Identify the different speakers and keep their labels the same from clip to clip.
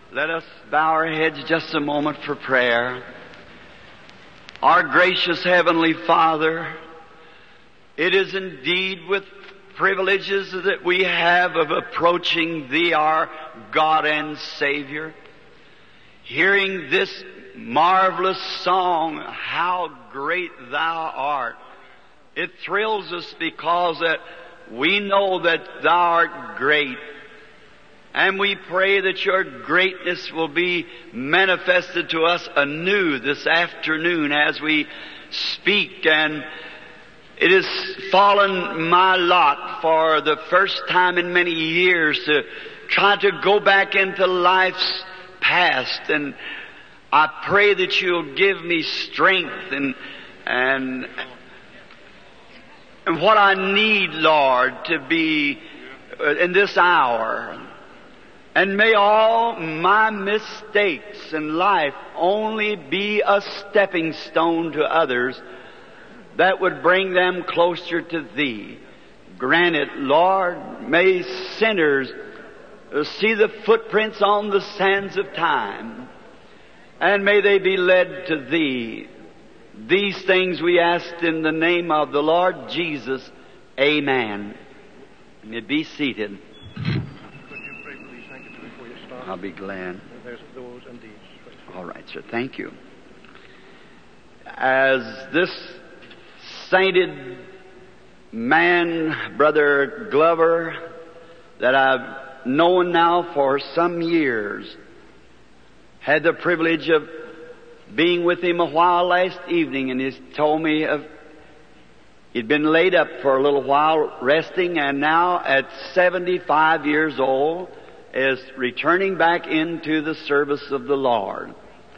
Speaker 1: Let us bow our heads just a moment for prayer. Our gracious Heavenly Father, it is indeed with privileges that we have of approaching Thee, our God and Savior, hearing this marvelous song, How Great Thou Art. It thrills us because that we know that Thou art great. And we pray that Your greatness will be manifested to us anew this afternoon as we speak. And it has fallen my lot for the first time in many years to try to go back into life's past. And I pray that You'll give me strength and what I need, Lord, to be in this hour. And may all my mistakes in life only be a stepping stone to others that would bring them closer to Thee. Grant it, Lord. May sinners see the footprints on the sands of time, and may they be led to Thee. These things we ask in the name of the Lord Jesus. Amen. You may be seated. I'll be glad.
Speaker 2: There's those and these.
Speaker 1: All right, sir. Thank you. As this sainted man, Brother Glover, that I've known now for some years, had the privilege of being with him a while last evening, and he's told me he'd been laid up for a little while resting, and now at 75 years old is returning back into the service of the Lord.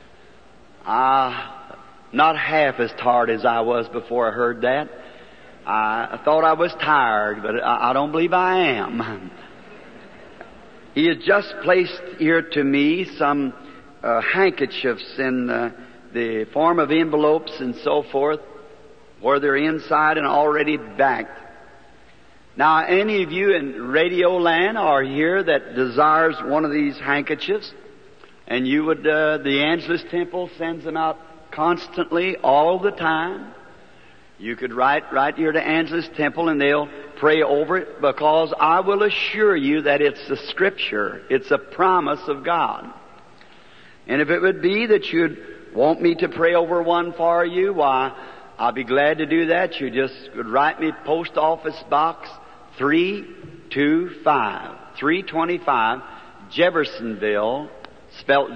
Speaker 1: Not half as tired as I was before I heard that. I thought I was tired, but I don't believe I am. He has just placed here to me some handkerchiefs in the form of envelopes and so forth, where they're inside and already backed. Now, any of you in Radio Land are here that desires one of these handkerchiefs, and you would, the Angelus Temple sends them out constantly, all the time. You could write right here to Angelus Temple, and they'll pray over it, because I will assure you that it's the Scripture. It's a promise of God. And if it would be that you'd want me to pray over one for you, why, I'll be glad to do that. You just could write me Post Office Box 325, Jeffersonville, spelled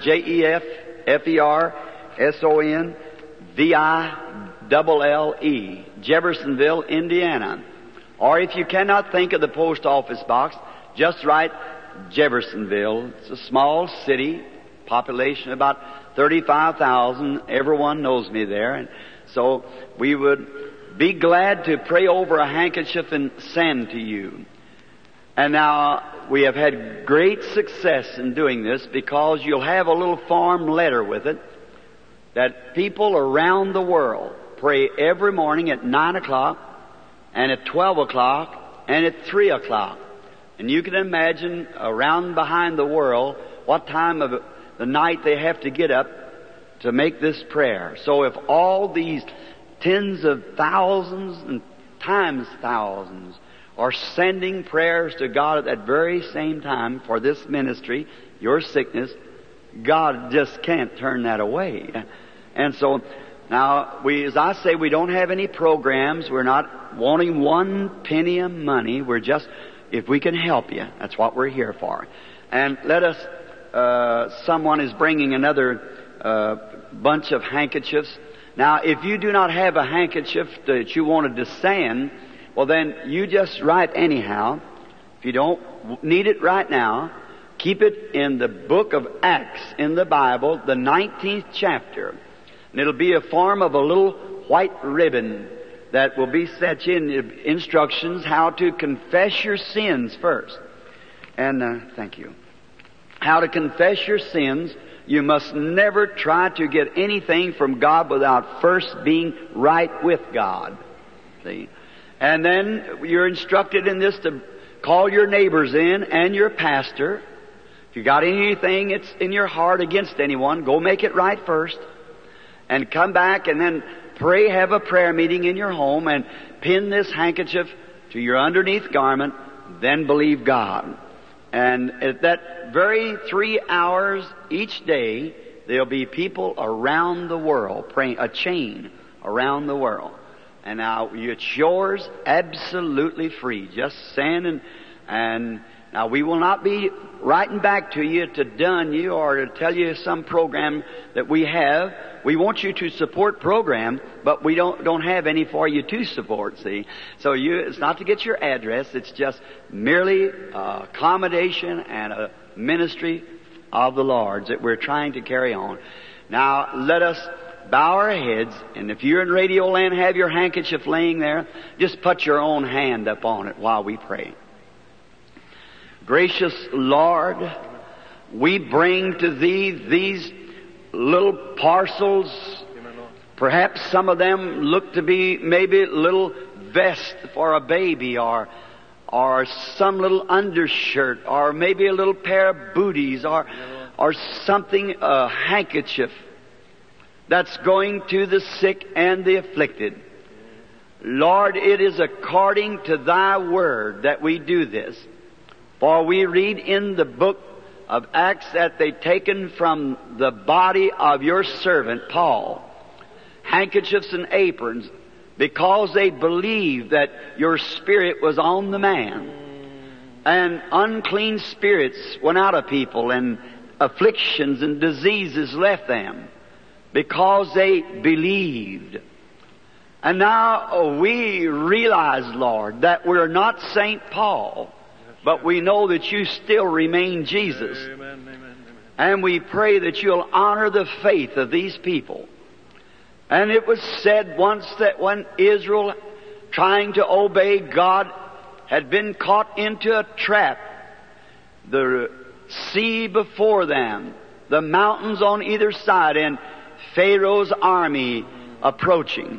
Speaker 1: Jeffersonville, Jeffersonville, Indiana. Or if you cannot think of the Post Office Box, just write Jeffersonville. It's a small city, population about 35,000. Everyone knows me there. And so we would be glad to pray over a handkerchief and send to you. And now we have had great success in doing this, because you'll have a little form letter with it that people around the world pray every morning at 9 o'clock and at 12 o'clock and at 3 o'clock. And you can imagine around behind the world what time of the night they have to get up to make this prayer. So if all these tens of thousands and times thousands are sending prayers to God at that very same time for this ministry, your sickness, God just can't turn that away. And so now as I say, we don't have any programs. We're not wanting one penny of money. We're just, if we can help you, that's what we're here for. And let us, someone is bringing another bunch of handkerchiefs. Now, if you do not have a handkerchief that you wanted to send, well then you just write anyhow. If you don't need it right now, keep it in the book of Acts in the Bible, the 19th chapter. And it'll be a form of a little white ribbon that will be set in instructions how to confess your sins first. And thank you. How to confess your sins. You must never try to get anything from God without first being right with God. See? And then you're instructed in this to call your neighbors in and your pastor If you got anything that's in your heart against anyone, go make it right first. And come back and then pray, have a prayer meeting in your home and pin this handkerchief to your underneath garment, then believe God. And at that very 3 hours each day, there'll be people around the world praying, a chain around the world. And now it's yours absolutely free. Just send and now we will not be writing back to you to dun you or to tell you some program that we have. We want you to support program, but we don't have any for you to support, see. So it's not to get your address, it's just merely accommodation and a ministry of the Lord's that we're trying to carry on. Now let us bow our heads, and if you're in Radio Land, have your handkerchief laying there, just put your own hand up on it while we pray. Gracious Lord, we bring to Thee these little parcels. Perhaps some of them look to be maybe a little vest for a baby or some little undershirt or maybe a little pair of booties or something, a handkerchief that's going to the sick and the afflicted. Lord, it is according to Thy Word that we do this. For we read in the book of Acts that they taken from the body of your servant Paul handkerchiefs and aprons because they believed that your Spirit was on the man. And unclean spirits went out of people and afflictions and diseases left them because they believed. And now we realize, Lord, that we're not St. Paul, but we know that you still remain Jesus.
Speaker 2: Amen, amen, amen.
Speaker 1: And we pray that you'll honor the faith of these people. And it was said once that when Israel, trying to obey God, had been caught into a trap, the sea before them, the mountains on either side, and Pharaoh's army approaching.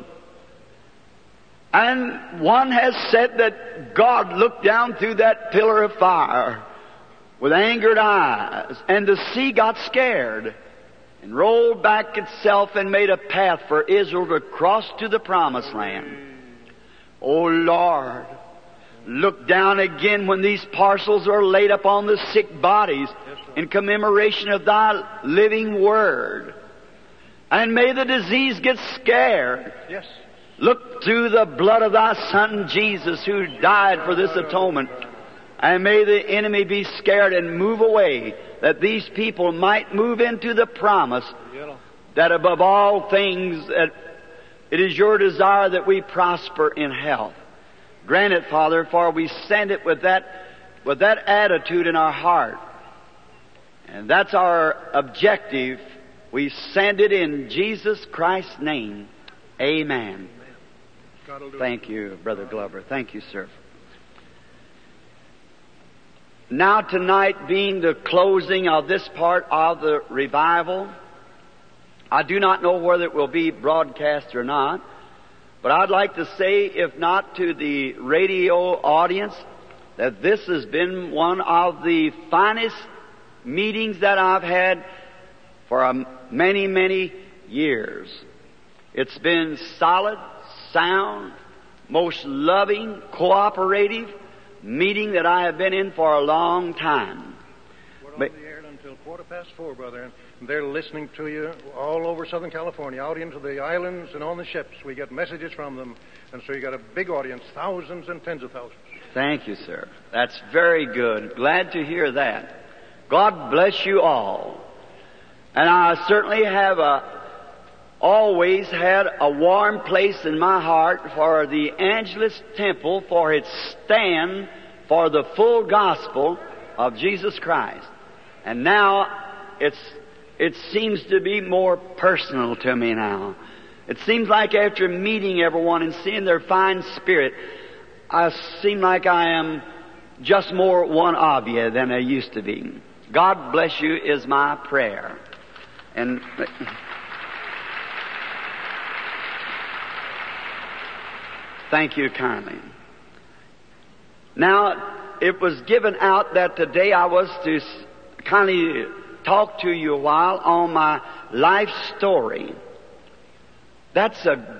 Speaker 1: And one has said that God looked down through that pillar of fire with angered eyes, and the sea got scared and rolled back itself and made a path for Israel to cross to the promised land. Oh Lord, look down again when these parcels are laid upon the sick bodies in commemoration of Thy living Word. And may the disease get scared.
Speaker 2: Yes.
Speaker 1: Look through the blood of Thy Son Jesus, who died for this atonement. And may the enemy be scared and move away, that these people might move into the promise that above all things that it is your desire that we prosper in health. Grant it, Father, for we send it with that attitude in our heart. And that's our objective. We send it in Jesus Christ's name. Amen. Thank you, Brother Glover. Thank you, sir. Now tonight being the closing of this part of the revival, I do not know whether it will be broadcast or not, but I'd like to say, if not to the radio audience, that this has been one of the finest meetings that I've had for many, many years. It's been solid, sound, most loving, cooperative meeting that I have been in for a long time.
Speaker 2: We're on the air until 4:15, brother, and they're listening to you all over Southern California, out into the islands and on the ships. We get messages from them, and so you got a big audience, thousands and tens of thousands.
Speaker 1: Thank you, sir. That's very good. Glad to hear that. God bless you all. And I certainly have always had a warm place in my heart for the Angelus Temple, for its stand for the full gospel of Jesus Christ. And now it seems to be more personal to me now. It seems like after meeting everyone and seeing their fine spirit, I seem like I am just more one of you than I used to be. God bless you is my prayer. And thank you kindly. Now, it was given out that today I was to kind of talk to you a while on my life story. That's a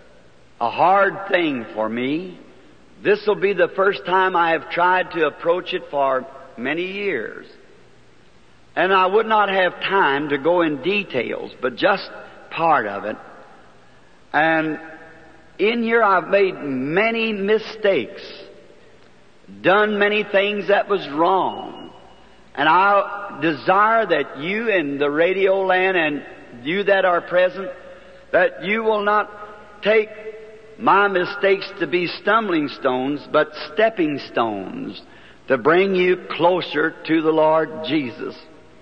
Speaker 1: hard thing for me. This will be the first time I have tried to approach it for many years. And I would not have time to go in details, but just part of it. And in here I've made many mistakes, done many things that was wrong. And I desire that you in the radio land and you that are present, that you will not take my mistakes to be stumbling stones, but stepping stones to bring you closer to the Lord Jesus.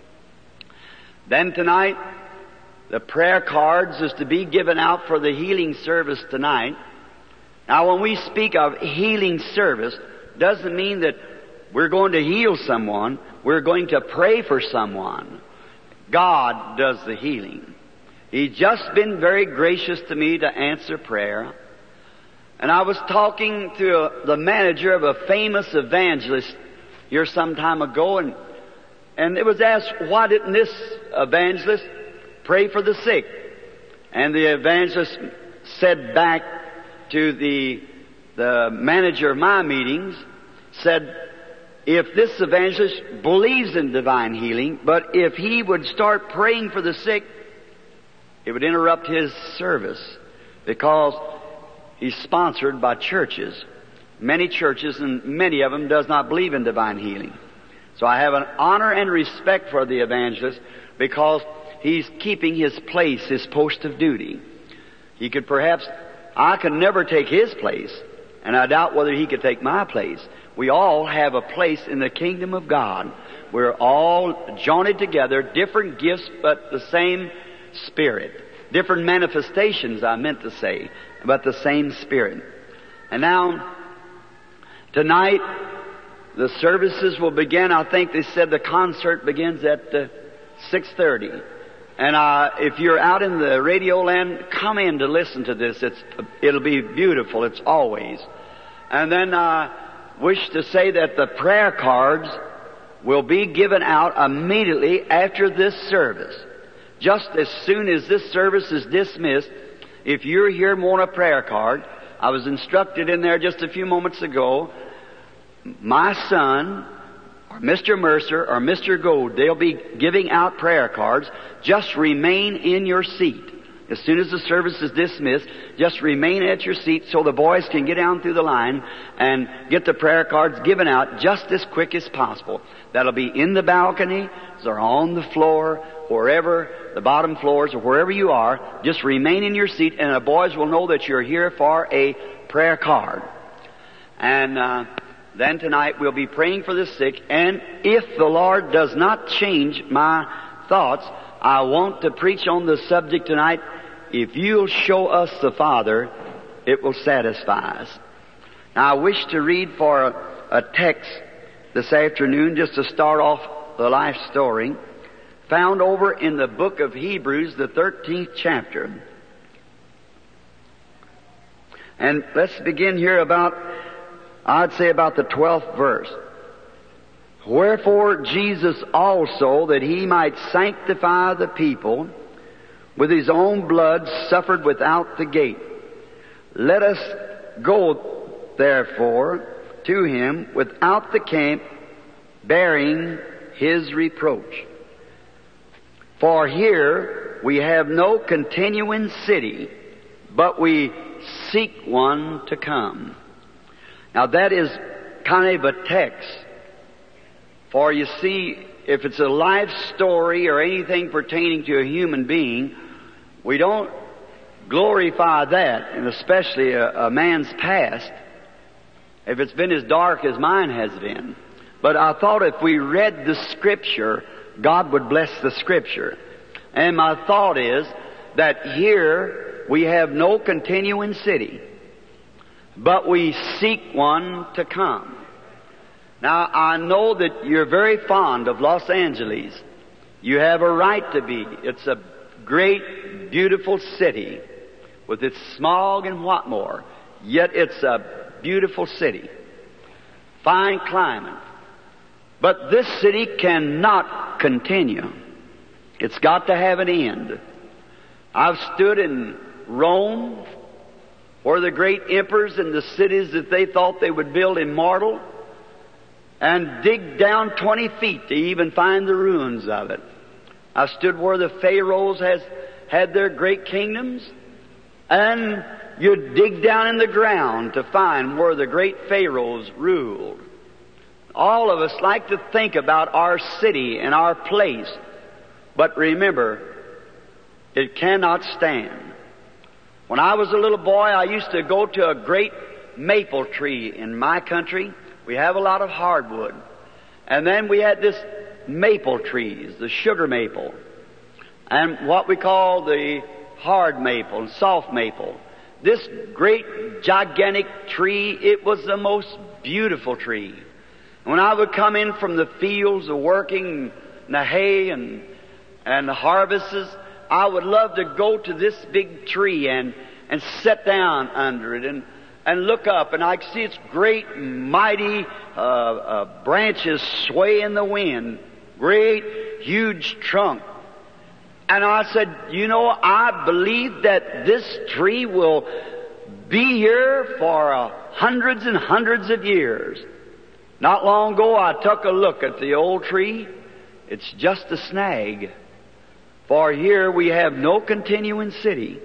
Speaker 1: Then tonight, the prayer cards is to be given out for the healing service tonight. Now, when we speak of healing service, doesn't mean that we're going to heal someone. We're going to pray for someone. God does the healing. He's just been very gracious to me to answer prayer. And I was talking to the manager of a famous evangelist here some time ago, and it was asked, why didn't this evangelist pray for the sick? And the evangelist said back to the manager of my meetings, said, if this evangelist believes in divine healing, but if he would start praying for the sick, it would interrupt his service, because he's sponsored by churches. Many churches, and many of them does not believe in divine healing. So I have an honor and respect for the evangelist, because he's keeping his place, his post of duty. He could perhaps, I could never take his place, and I doubt whether he could take my place. We all have a place in the kingdom of God. We're all joined together, different gifts, but the same Spirit. Different manifestations, I meant to say, but the same Spirit. And now, tonight, the services will begin. I think they said the concert begins at 6:30. And if you're out in the radio land, come in to listen to this. It'll be beautiful. It's always. And then I wish to say that the prayer cards will be given out immediately after this service. Just as soon as this service is dismissed, if you're here and want a prayer card, I was instructed in there just a few moments ago, my son, or Mr. Mercer, or Mr. Gold, they'll be giving out prayer cards. Just remain in your seat. As soon as the service is dismissed, just remain at your seat so the boys can get down through the line and get the prayer cards given out just as quick as possible. That'll be in the balcony, or on the floor, wherever, the bottom floors, or wherever you are. Just remain in your seat, and the boys will know that you're here for a prayer card. And then tonight we'll be praying for the sick, and if the Lord does not change my thoughts, I want to preach on the subject tonight. If you'll show us the Father, it will satisfy us. Now I wish to read for a text this afternoon, just to start off the life story, found over in the book of Hebrews, the 13th chapter. And let's begin here I'd say about the 12th verse. Wherefore Jesus also, that he might sanctify the people, with his own blood suffered without the gate. Let us go, therefore, to him without the camp, bearing his reproach. For here we have no continuing city, but we seek one to come. Now that is kind of a text. For you see, if it's a life story or anything pertaining to a human being, we don't glorify that, and especially a man's past, if it's been as dark as mine has been. But I thought if we read the Scripture, God would bless the Scripture. And my thought is that here we have no continuing city, but we seek one to come. Now, I know that you're very fond of Los Angeles. You have a right to be. It's a great, beautiful city with its smog and what more. Yet it's a beautiful city. Fine climate. But this city cannot continue. It's got to have an end. I've stood in Rome, where the great emperors and the cities that they thought they would build immortal, and dig down 20 feet to even find the ruins of it. I've stood where the pharaohs had their great kingdoms, and you dig down in the ground to find where the great pharaohs ruled. All of us like to think about our city and our place, but remember, it cannot stand. When I was a little boy, I used to go to a great maple tree in my country. We have a lot of hardwood. And then we had this maple trees, the sugar maple, and what we call the hard maple and soft maple. This great gigantic tree, it was the most beautiful tree. When I would come in from the fields of working the hay and the harvests, I would love to go to this big tree and sit down under it and look up, and I could see its great, mighty branches sway in the wind, great, huge trunk. And I said, you know, I believe that this tree will be here for hundreds and hundreds of years. Not long ago, I took a look at the old tree. It's just a snag. For here we have no continuing city.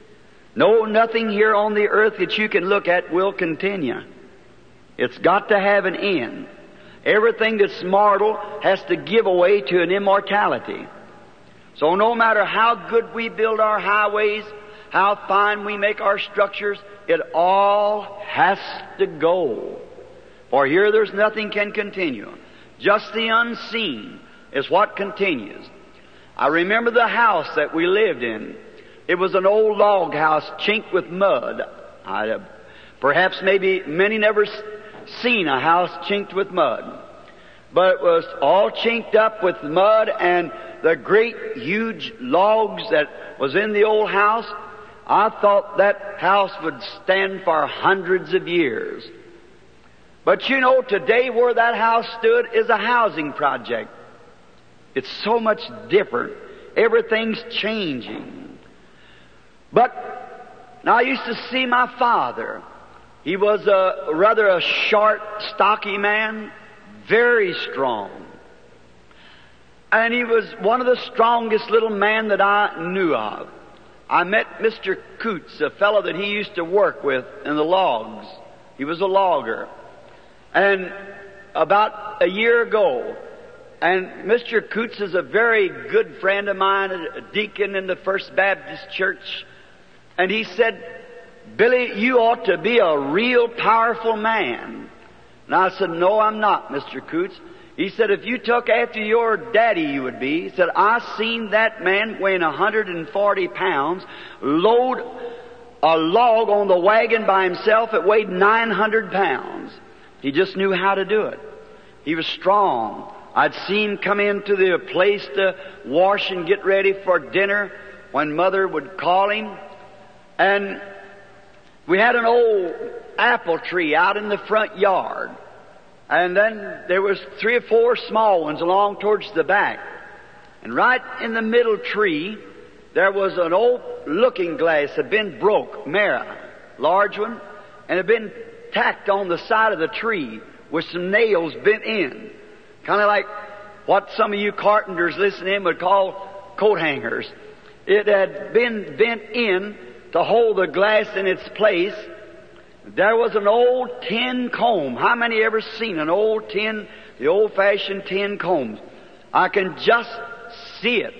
Speaker 1: No, nothing here on the earth that you can look at will continue. It's got to have an end. Everything that's mortal has to give away to an immortality. So no matter how good we build our highways, how fine we make our structures, it all has to go. For here there's nothing can continue. Just the unseen is what continues. I remember the house that we lived in. It was an old log house chinked with mud. Perhaps maybe many never seen a house chinked with mud. But it was all chinked up with mud, and the great huge logs that was in the old house, I thought that house would stand for hundreds of years. But you know, today where that house stood is a housing project. It's so much different. Everything's changing. But now I used to see my father. He was rather a short, stocky man, very strong. And he was one of the strongest little men that I knew of. I met Mr. Coots, a fellow that he used to work with in the logs. He was a logger. And about a year ago, and Mr. Coots is a very good friend of mine, a deacon in the First Baptist Church. And he said, Billy, you ought to be a real powerful man. And I said, no, I'm not, Mr. Coots. He said, if you took after your daddy, you would be. He said, I seen that man weighing 140 pounds load a log on the wagon by himself. It weighed 900 pounds. He just knew how to do it. He was strong. I'd seen him come into the place to wash and get ready for dinner when Mother would call him. And we had an old apple tree out in the front yard. And then there was 3 or 4 small ones along towards the back. And right in the middle tree, there was an old looking glass that had been broke, mirror, large one, and had been tacked on the side of the tree with some nails bent in. Kind of like what some of you carpenters listening would call coat hangers. It had been bent in to hold the glass in its place. There was an old tin comb. How many ever seen an old tin, the old-fashioned tin combs? I can just see it.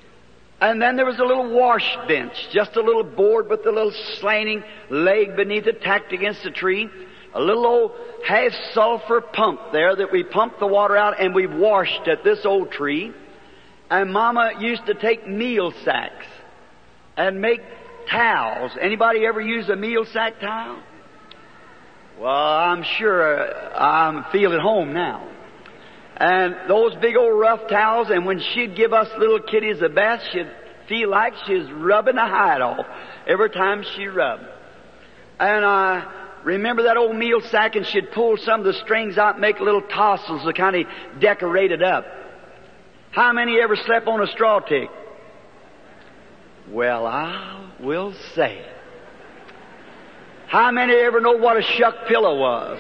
Speaker 1: And then there was a little wash bench, just a little board with a little slanting leg beneath it tacked against the tree. A little old half-sulfur pump there that we pumped the water out, and we washed at this old tree. And Mama used to take meal sacks and make towels. Anybody ever use a meal sack towel? Well, I'm sure I'm feeling at home now. And those big old rough towels, and when she'd give us little kiddies a bath, she'd feel like she was rubbing the hide off every time she rubbed. And remember that old meal sack, and she'd pull some of the strings out and make little tassels to kind of decorate it up. How many ever slept on a straw tick? Well, I will say. How many ever know what a shuck pillow was?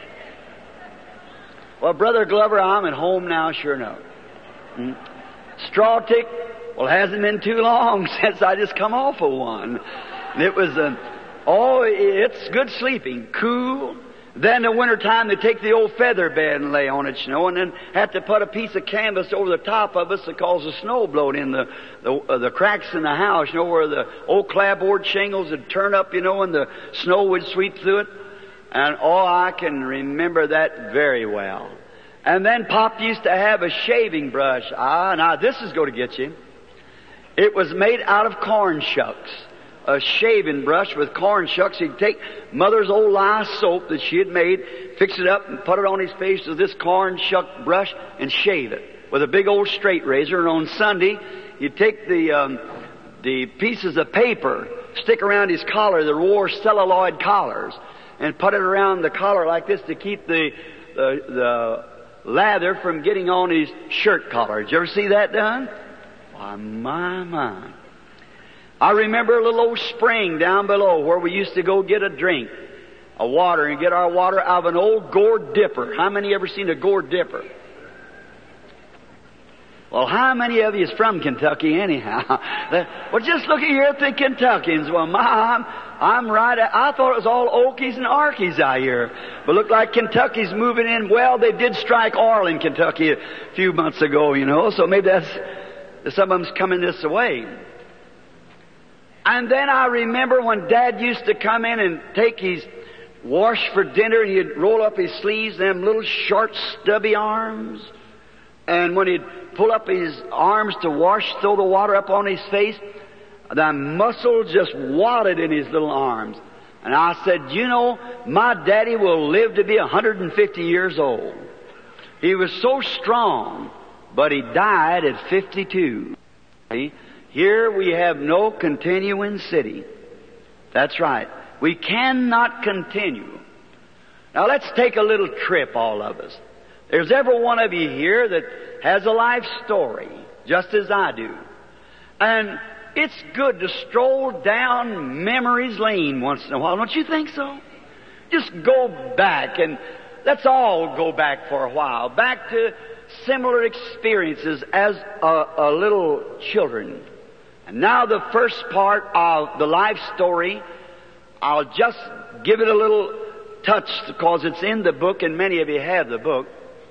Speaker 1: Well, Brother Glover, I'm at home now, sure enough. Straw tick, well, it hasn't been too long since I just come off of one. And it was, it's good sleeping, cool. Then in the wintertime, they take the old feather bed and lay on it, and then have to put a piece of canvas over the top of us to cause the snow blowed in the cracks in the house, where the old clapboard shingles would turn up, and the snow would sweep through it. And I can remember that very well. And then Pop used to have a shaving brush. Now this is going to get you. It was made out of corn shucks. A shaving brush with corn shucks. He'd take Mother's old lye soap that she had made, fix it up and put it on his face with this corn shuck brush and shave it with a big old straight razor. And on Sunday, he'd take the pieces of paper, stick around his collar, the wore celluloid collars, and put it around the collar like this to keep the lather from getting on his shirt collar. Did you ever see that done? Why, my. I remember a little old spring down below where we used to go get a drink of water and get our water out of an old gourd dipper. How many ever seen a gourd dipper? Well, how many of you is from Kentucky anyhow? Well, just look here at the Kentuckians. Well, I'm right. I thought it was all Okies and Arkies out here. But look like Kentucky's moving in. Well, they did strike oil in Kentucky a few months ago, so maybe some of them's coming this way. And then I remember when Dad used to come in and take his wash for dinner, and he'd roll up his sleeves, them little short stubby arms. And when he'd pull up his arms to wash, throw the water up on his face, the muscles just wadded in his little arms. And I said, my daddy will live to be 150 years old. He was so strong, but he died at 52. See? Here we have no continuing city. That's right. We cannot continue. Now let's take a little trip, all of us. There's every one of you here that has a life story, just as I do. And it's good to stroll down memory's lane once in a while. Don't you think so? Just go back, and let's all go back for a while. Back to similar experiences as a little children. And now the first part of the life story, I'll just give it a little touch because it's in the book and many of you have the book.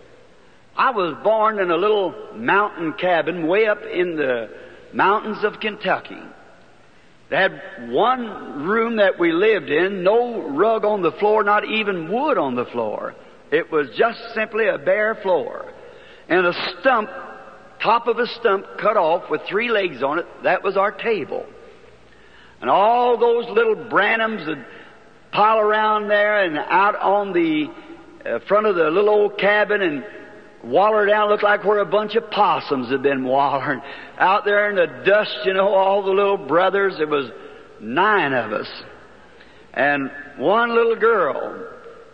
Speaker 1: I was born in a little mountain cabin way up in the mountains of Kentucky. They had one room that we lived in, no rug on the floor, not even wood on the floor. It was just simply a bare floor. And a stump, top of a stump cut off with 3 legs on it, that was our table. And all those little Branhams would pile around there and out on the front of the little old cabin and waller down, looked like where a bunch of possums had been wallering. Out there in the dust, all the little brothers, it was 9 of us. And one little girl.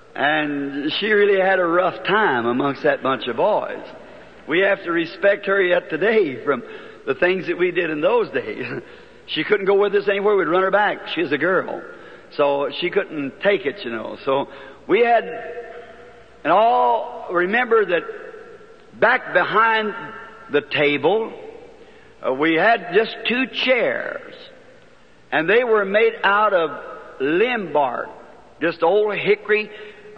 Speaker 1: And she really had a rough time amongst that bunch of boys. We have to respect her yet today from the things that we did in those days. She couldn't go with us anywhere. We'd run her back. She's a girl. So she couldn't take it, So we had, and all, remember that back behind the table, we had just 2 chairs. And they were made out of limb bark. Just old hickory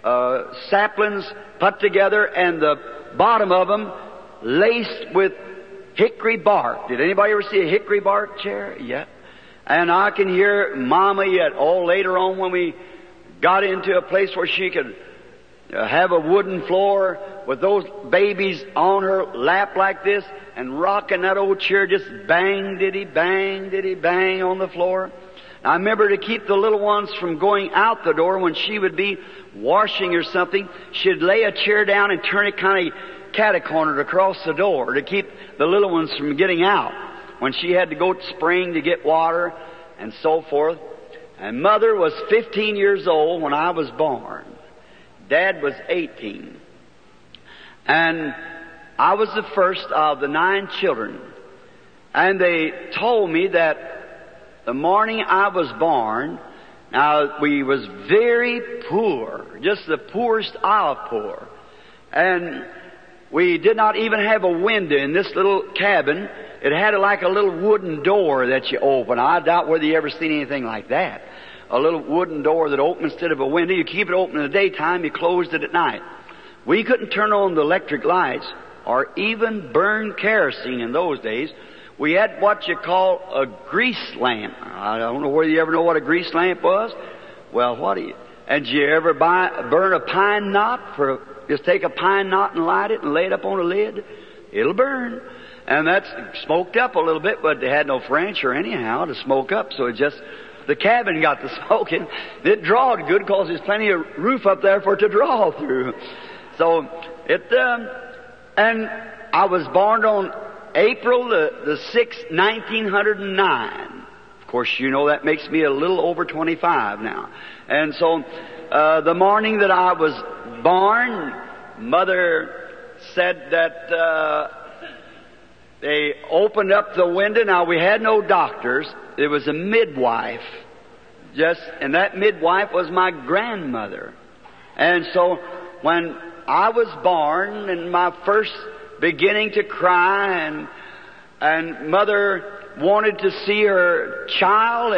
Speaker 1: saplings put together, and the bottom of them laced with hickory bark. Did anybody ever see a hickory bark chair? Yeah. And I can hear Mama yet, later on when we got into a place where she could have a wooden floor with those babies on her lap like this and rocking that old chair, just bang, diddy, bang on the floor. I remember to keep the little ones from going out the door when she would be washing or something, she'd lay a chair down and turn it kind of cat-cornered across the door to keep the little ones from getting out when she had to go to spring to get water and so forth. And Mother was 15 years old when I was born. Dad was 18. And I was the first of the 9 children. And they told me that the morning I was born, now we was very poor, just the poorest of poor. And we did not even have a window in this little cabin. It had like a little wooden door that you open. I doubt whether you ever seen anything like that. A little wooden door that opened instead of a window. You keep it open in the daytime, you closed it at night. We couldn't turn on the electric lights or even burn kerosene in those days. We had what you call a grease lamp. I don't know whether you ever know what a grease lamp was. Well, what do you... And did you ever burn a pine knot? Just take a pine knot and light it and lay it up on a lid. It'll burn. And that's smoked up a little bit, but they had no furniture anyhow to smoke up, so it just... The cabin got the smoking. It drawed good because there's plenty of roof up there for it to draw through. So and I was born on April the 6th, 1909. Of course, you know that makes me a little over 25 now. And so the morning that I was born, Mother said that they opened up the window. Now, we had no doctors. There was a midwife. And that midwife was my grandmother. And so when I was born and my first beginning to cry and Mother wanted to see her child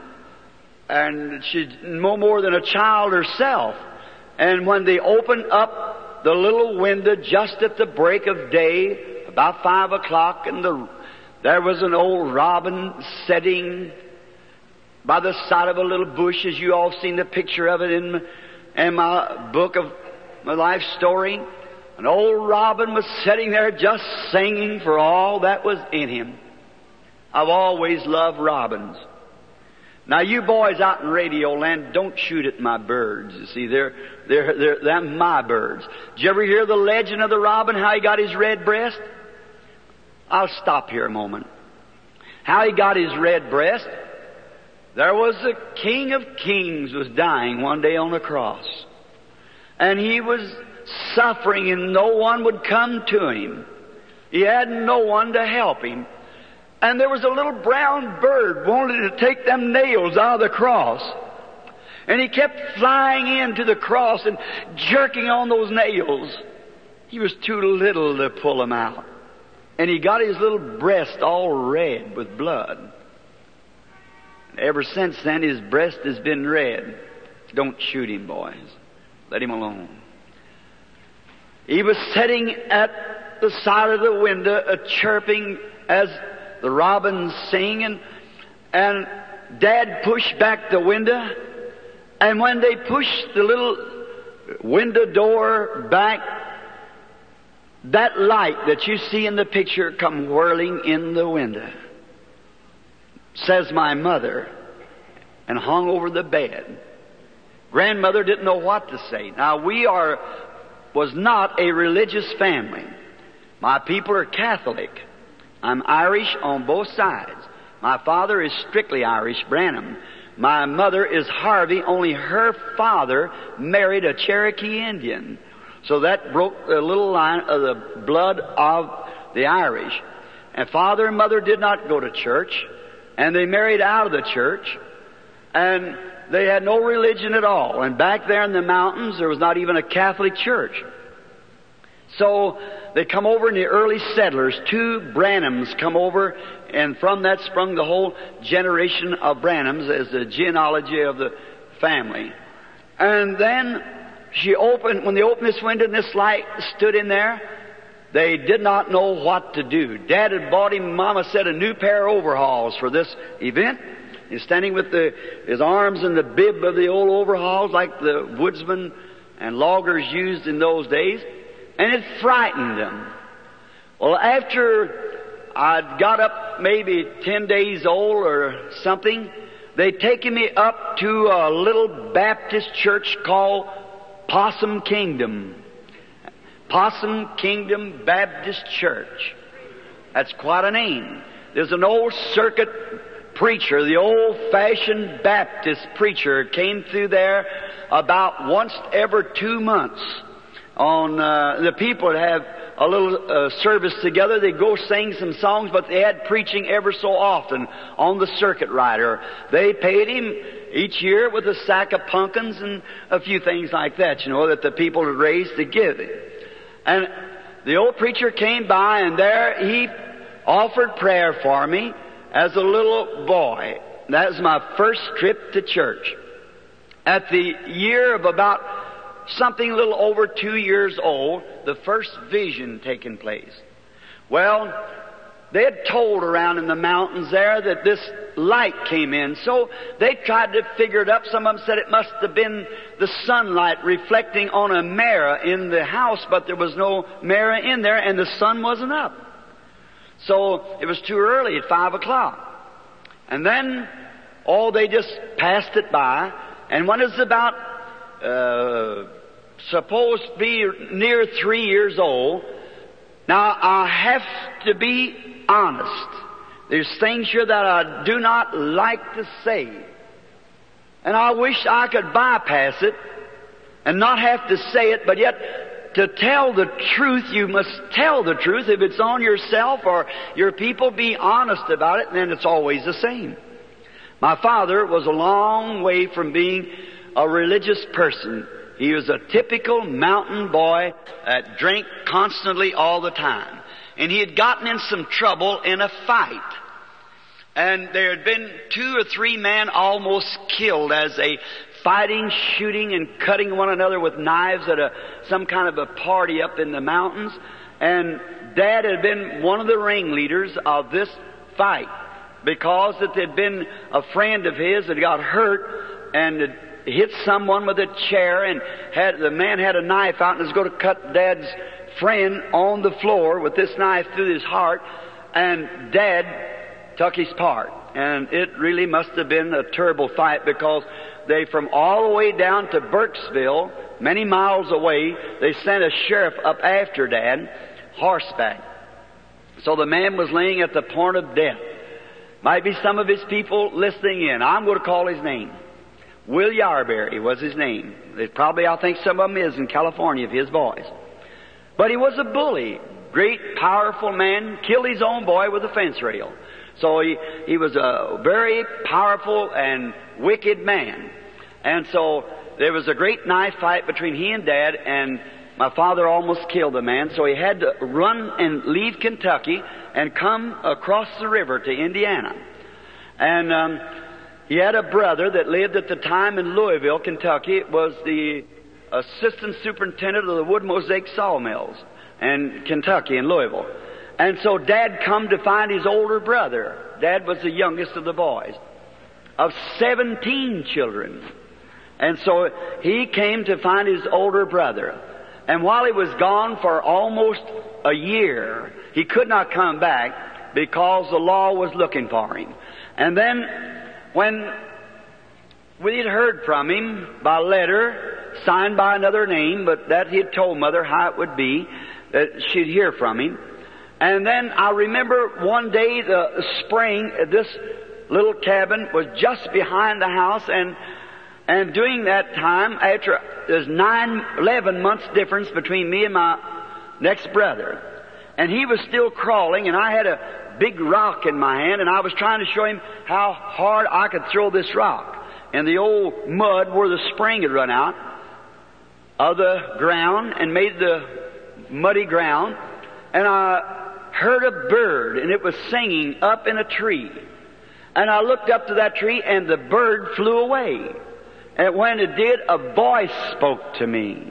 Speaker 1: and she's no more than a child herself. And when they opened up the little window just at the break of day, about 5 o'clock, and there was an old robin sitting by the side of a little bush, as you all seen the picture of it in my book of my life story. An old robin was sitting there just singing for all that was in him. I've always loved robins. Now, you boys out in Radio Land, don't shoot at my birds. You see, they're my birds. Did you ever hear the legend of the robin, how he got his red breast? I'll stop here a moment. How he got his red breast? There was the King of Kings was dying one day on the cross. And he was suffering and no one would come to him. He had no one to help him. And there was a little brown bird wanted to take them nails out of the cross. And he kept flying into the cross and jerking on those nails. He was too little to pull them out. And he got his little breast all red with blood. Ever since then, his breast has been red. Don't shoot him, boys. Let him alone. He was sitting at the side of the window, chirping as the robins sing, and Dad pushed back the window, and when they pushed the little window door back, that light that you see in the picture come whirling in the window. Says my mother, and hung over the bed. Grandmother didn't know what to say. Now, was not a religious family. My people are Catholic. I'm Irish on both sides. My father is strictly Irish, Branham. My mother is Harvey, only her father married a Cherokee Indian. So that broke the little line of the blood of the Irish. And father and mother did not go to church. And they married out of the church. And they had no religion at all. And back there in the mountains, there was not even a Catholic church. So they come over in the early settlers. 2 Branhams come over, and from that sprung the whole generation of Branhams as the genealogy of the family. And then when they opened this window and this light stood in there, they did not know what to do. Dad had bought him, Mama said, a new pair of overalls for this event. He's standing with his arms in the bib of the old overalls like the woodsmen and loggers used in those days. And it frightened them. Well, after I'd got up maybe 10 days old or something, they'd taken me up to a little Baptist church called Possum Kingdom. Possum Kingdom Baptist Church. That's quite a name. There's an old circuit preacher, the old-fashioned Baptist preacher, came through there about once every 2 months. The people would have a little service together. They'd go sing some songs, but they had preaching ever so often on the circuit rider. They paid him each year with a sack of pumpkins and a few things like that, that the people had raised to give him. And the old preacher came by, and there he offered prayer for me as a little boy. That was my first trip to church. At the year of about something a little over 2 years old, the first vision taking place. Well, they had told around in the mountains there that this light came in, so they tried to figure it up. Some of them said it must have been the sunlight reflecting on a mirror in the house, but there was no mirror in there, and the sun wasn't up. So it was too early at 5 o'clock. And then, they just passed it by, and when it was about supposed to be near 3 years old. Now, I have to be honest. There's things here that I do not like to say. And I wish I could bypass it and not have to say it, but yet to tell the truth, you must tell the truth. If it's on yourself or your people, be honest about it, and then it's always the same. My father was a long way from being a religious person. He was a typical mountain boy that drank constantly all the time. And he had gotten in some trouble in a fight. And there had been 2 or 3 men almost killed as they fighting, shooting, and cutting one another with knives at some kind of a party up in the mountains. And Dad had been one of the ringleaders of this fight because it had been a friend of his that got hurt and hit someone with a chair, and the man had a knife out and was going to cut Dad's friend on the floor with this knife through his heart, and Dad took his part. And it really must have been a terrible fight, because they, from all the way down to Burkesville, many miles away, they sent a sheriff up after Dad, horseback. So the man was laying at the point of death. Might be some of his people listening in. I'm going to call his name. Will Yarberry was his name. I think some of them is in California of his boys. But he was a bully. Great, powerful man. Killed his own boy with a fence rail. So he was a very powerful and wicked man. And so there was a great knife fight between he and Dad, and my father almost killed the man. So he had to run and leave Kentucky and come across the river to Indiana. And he had a brother that lived at the time in Louisville, Kentucky. It was the assistant superintendent of the wood mosaic sawmills in Kentucky, in Louisville. And so Dad come to find his older brother. Dad was the youngest of the boys, of 17 children. And so he came to find his older brother. And while he was gone for almost a year, he could not come back because the law was looking for him. And then when we had heard from him by letter, signed by another name, but that he had told Mother how it would be, that she'd hear from him. And then I remember one day, the spring, this little cabin was just behind the house, and during that time, after there's 11 months difference between me and my next brother, and he was still crawling, and I had a big rock in my hand, and I was trying to show him how hard I could throw this rock. And the old mud where the spring had run out of the ground and made the muddy ground, and I heard a bird, and it was singing up in a tree. And I looked up to that tree, and the bird flew away. And when it did, a voice spoke to me.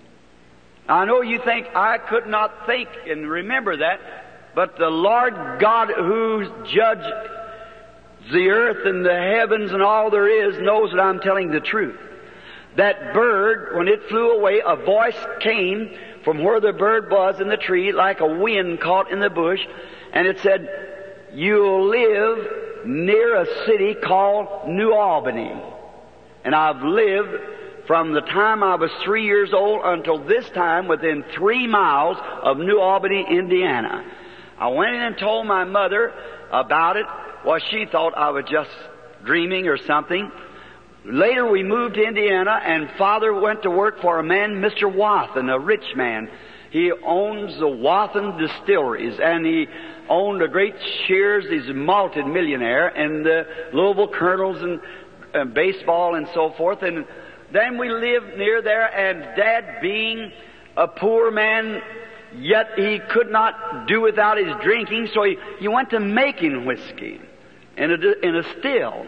Speaker 1: I know you think I could not think and remember that, but the Lord God who judged the earth and the heavens and all there is knows that I'm telling the truth. That bird, when it flew away, a voice came from where the bird was in the tree, like a wind caught in the bush, and it said, "You'll live near a city called New Albany." And I've lived from the time I was 3 years old until this time within 3 miles of New Albany, Indiana. I went in and told my mother about it, well, she thought I was just dreaming or something. Later we moved to Indiana, and Father went to work for a man, Mr. Wathen, a rich man. He owns the Wathen distilleries, and he owned a great shares. He's a multi-millionaire, and the Louisville Colonels and baseball and so forth. And then we lived near there, and Dad, being a poor man, yet he could not do without his drinking, so he went to making whiskey in a still.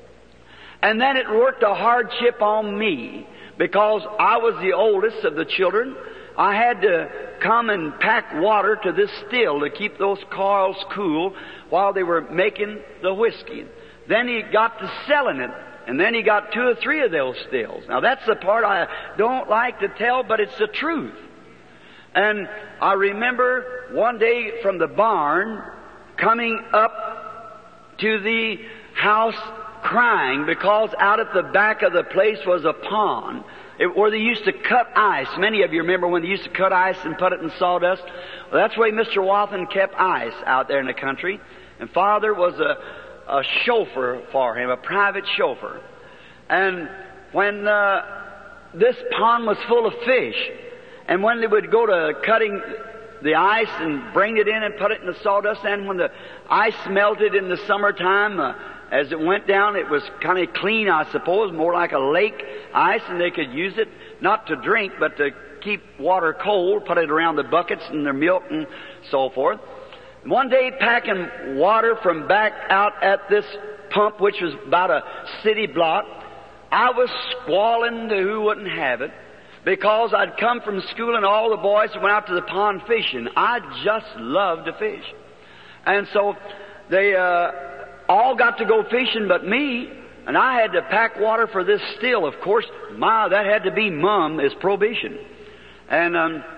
Speaker 1: And then it worked a hardship on me, because I was the oldest of the children. I had to come and pack water to this still to keep those coils cool while they were making the whiskey. Then he got to selling it, and then he got 2 or 3 of those stills. Now that's the part I don't like to tell, but it's the truth. And I remember one day from the barn coming up to the house crying, because out at the back of the place was a pond where they used to cut ice. Many of you remember when they used to cut ice and put it in sawdust. Well, that's the way Mr. Wathen kept ice out there in the country. And Father was a chauffeur for him, a private chauffeur. And when this pond was full of fish, and when they would go to cutting the ice and bring it in and put it in the sawdust, and when the ice melted in the summertime, as it went down, it was kind of clean, I suppose, more like a lake ice, and they could use it not to drink, but to keep water cold, put it around the buckets and their milk and so forth. One day, packing water from back out at this pump, which was about a city block, I was squalling to who wouldn't have it, because I'd come from school and all the boys went out to the pond fishing. I just loved to fish. And so they all got to go fishing but me, and I had to pack water for this still. Of course, that had to be Mum as prohibition. And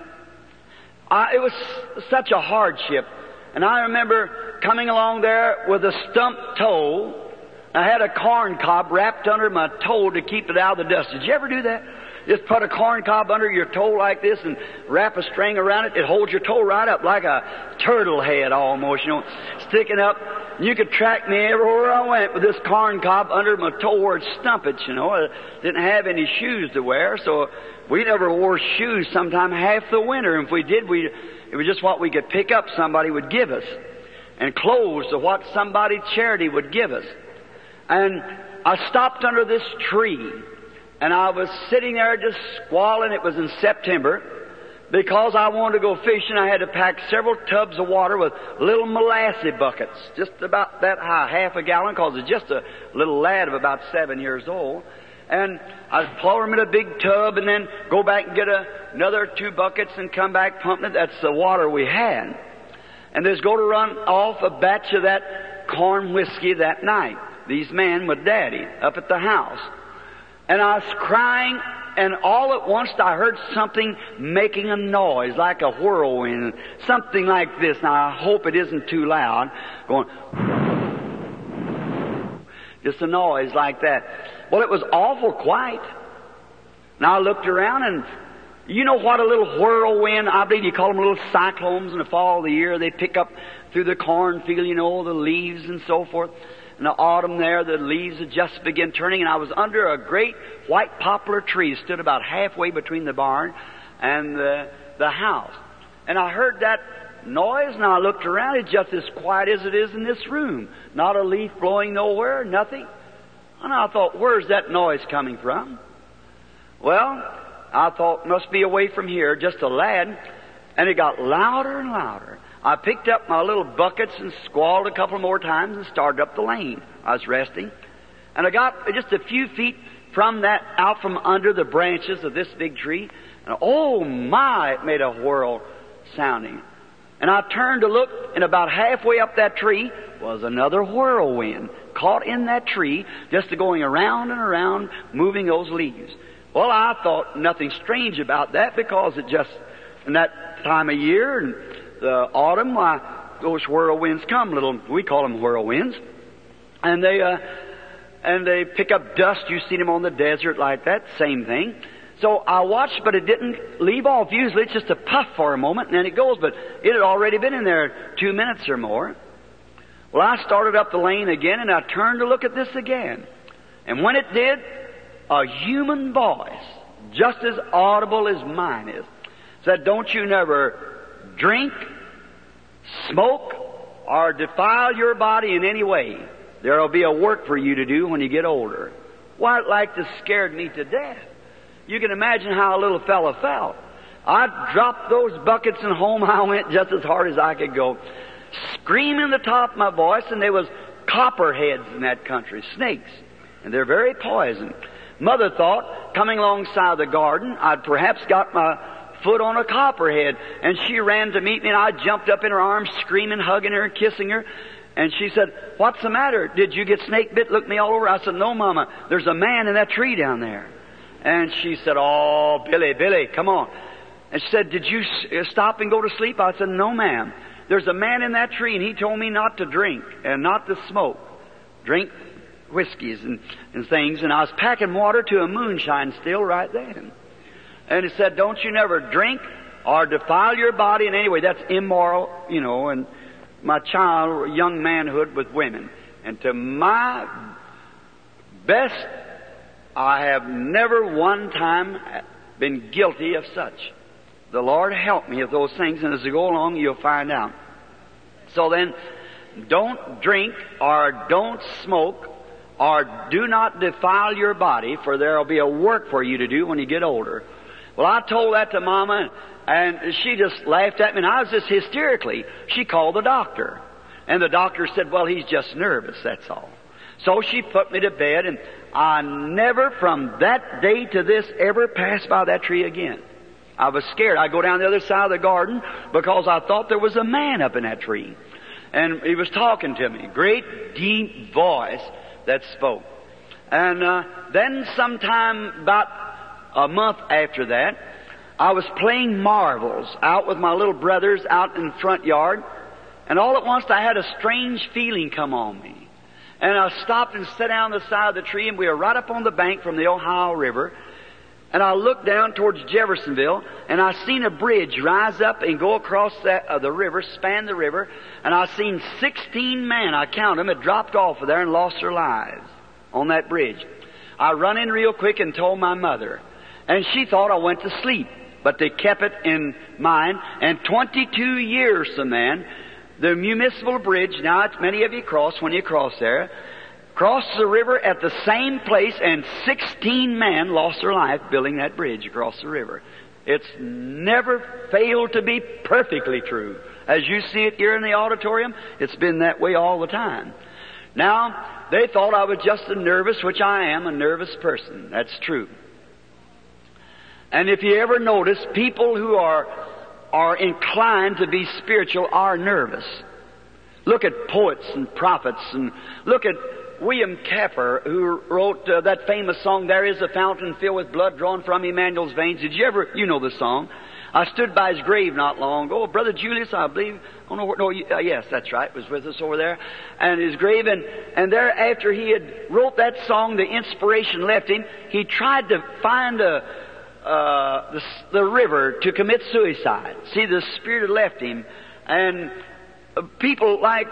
Speaker 1: it was such a hardship. And I remember coming along there with a stump toe. I had a corn cob wrapped under my toe to keep it out of the dust. Did you ever do that? Just put a corn cob under your toe like this and wrap a string around it. It holds your toe right up like a turtle head almost, sticking up. You could track me everywhere I went with this corn cob under my toe where it stumped. I didn't have any shoes to wear, so we never wore shoes sometime half the winter. And if we did, it was just what we could pick up somebody would give us. And clothes to what somebody charity would give us. And I stopped under this tree, and I was sitting there just squalling. It was in September. Because I wanted to go fishing, I had to pack several tubs of water with little molasses buckets, just about that high, half a gallon, because it's just a little lad of about 7 years old. And I'd pour them in a big tub and then go back and get another 2 buckets and come back pumping it. That's the water we had. And there's going to run off a batch of that corn whiskey that night. These men with Daddy up at the house. And I was crying, and all at once I heard something making a noise like a whirlwind, something like this. Now I hope it isn't too loud. Going, just a noise like that. Well, it was awful quiet. Now I looked around, and you know what a little whirlwind, I believe you call them little cyclones in the fall of the year. They pick up through the cornfield, the leaves and so forth. In the autumn there, the leaves had just begun turning, and I was under a great white poplar tree, stood about halfway between the barn and the house. And I heard that noise, and I looked around. It's just as quiet as it is in this room. Not a leaf blowing nowhere, nothing. And I thought, where's that noise coming from? Well, I thought, must be away from here, just a lad. And it got louder and louder. I picked up my little buckets and squalled a couple more times and started up the lane. I was resting. And I got just a few feet from that, out from under the branches of this big tree. And oh my, it made a whirl sounding. And I turned to look, and about halfway up that tree was another whirlwind caught in that tree, just going around and around, moving those leaves. Well, I thought nothing strange about that, because it just, in that time of year, and the autumn, those whirlwinds come, we call them whirlwinds. And they pick up dust. You see them on the desert like that, same thing. So I watched, but it didn't leave off. Usually it's just a puff for a moment and then it goes, but it had already been in there 2 minutes or more. Well, I started up the lane again, and I turned to look at this again. And when it did, a human voice, just as audible as mine is, said, "Don't you never drink, smoke, or defile your body in any way. There'll be a work for you to do when you get older." Why, it like to scared me to death. You can imagine how a little fellow felt. I dropped those buckets and home I went just as hard as I could go, screaming the top of my voice, and there was copperheads in that country, snakes, and they're very poison. Mother thought, coming alongside the garden, I'd perhaps got my foot on a copperhead, and she ran to meet me, and I jumped up in her arms, screaming, hugging her, and kissing her. And she said, "What's the matter? Did you get snake bit?" Looked me all over. I said, "No, Mama, there's a man in that tree down there." And she said, "Oh, Billy, come on." And she said, "Did you stop and go to sleep?" I said, "No, ma'am. There's a man in that tree, and he told me not to drink and not to smoke. Drink whiskeys and things." And I was packing water to a moonshine still right then. And he said, "Don't you never drink or defile your body in any way." That's immoral, and my young manhood with women. And to my best, I have never one time been guilty of such. The Lord help me of those things, and as we go along, you'll find out. So then, don't drink or don't smoke or do not defile your body, for there will be a work for you to do when you get older. Well, I told that to Mama, and she just laughed at me, and I was just hysterically. She called the doctor, and the doctor said, "Well, he's just nervous, that's all." So she put me to bed, and I never from that day to this ever passed by that tree again. I was scared. I'd go down the other side of the garden because I thought there was a man up in that tree. And he was talking to me. Great, deep voice that spoke. And then sometime about a month after that, I was playing marbles out with my little brothers out in the front yard. And all at once I had a strange feeling come on me. And I stopped and sat down on the side of the tree, and we were right up on the bank from the Ohio River. And I looked down towards Jeffersonville, and I seen a bridge rise up and go across the river, span the river, and I seen 16 men, I counted them, had dropped off of there and lost their lives on that bridge. I run in real quick and told my mother, and she thought I went to sleep, but they kept it in mind. And 22 years from then, the municipal bridge, now it's many of you cross when you cross there, crossed the river at the same place, and 16 men lost their life building that bridge across the river. It's never failed to be perfectly true. As you see it here in the auditorium, it's been that way all the time. Now, they thought I was just a nervous, which I am, a nervous person. That's true. And if you ever notice, people who are inclined to be spiritual are nervous. Look at poets and prophets, and look at William Cowper, who wrote that famous song, "There is a fountain filled with blood drawn from Emmanuel's veins." Did you ever, you know the song? I stood by his grave not long ago. Brother Julius, I believe, yes, that's right, was with us over there. And his grave, and there after he had wrote that song, the inspiration left him. He tried to find the river to commit suicide. See, the Spirit had left him. And people like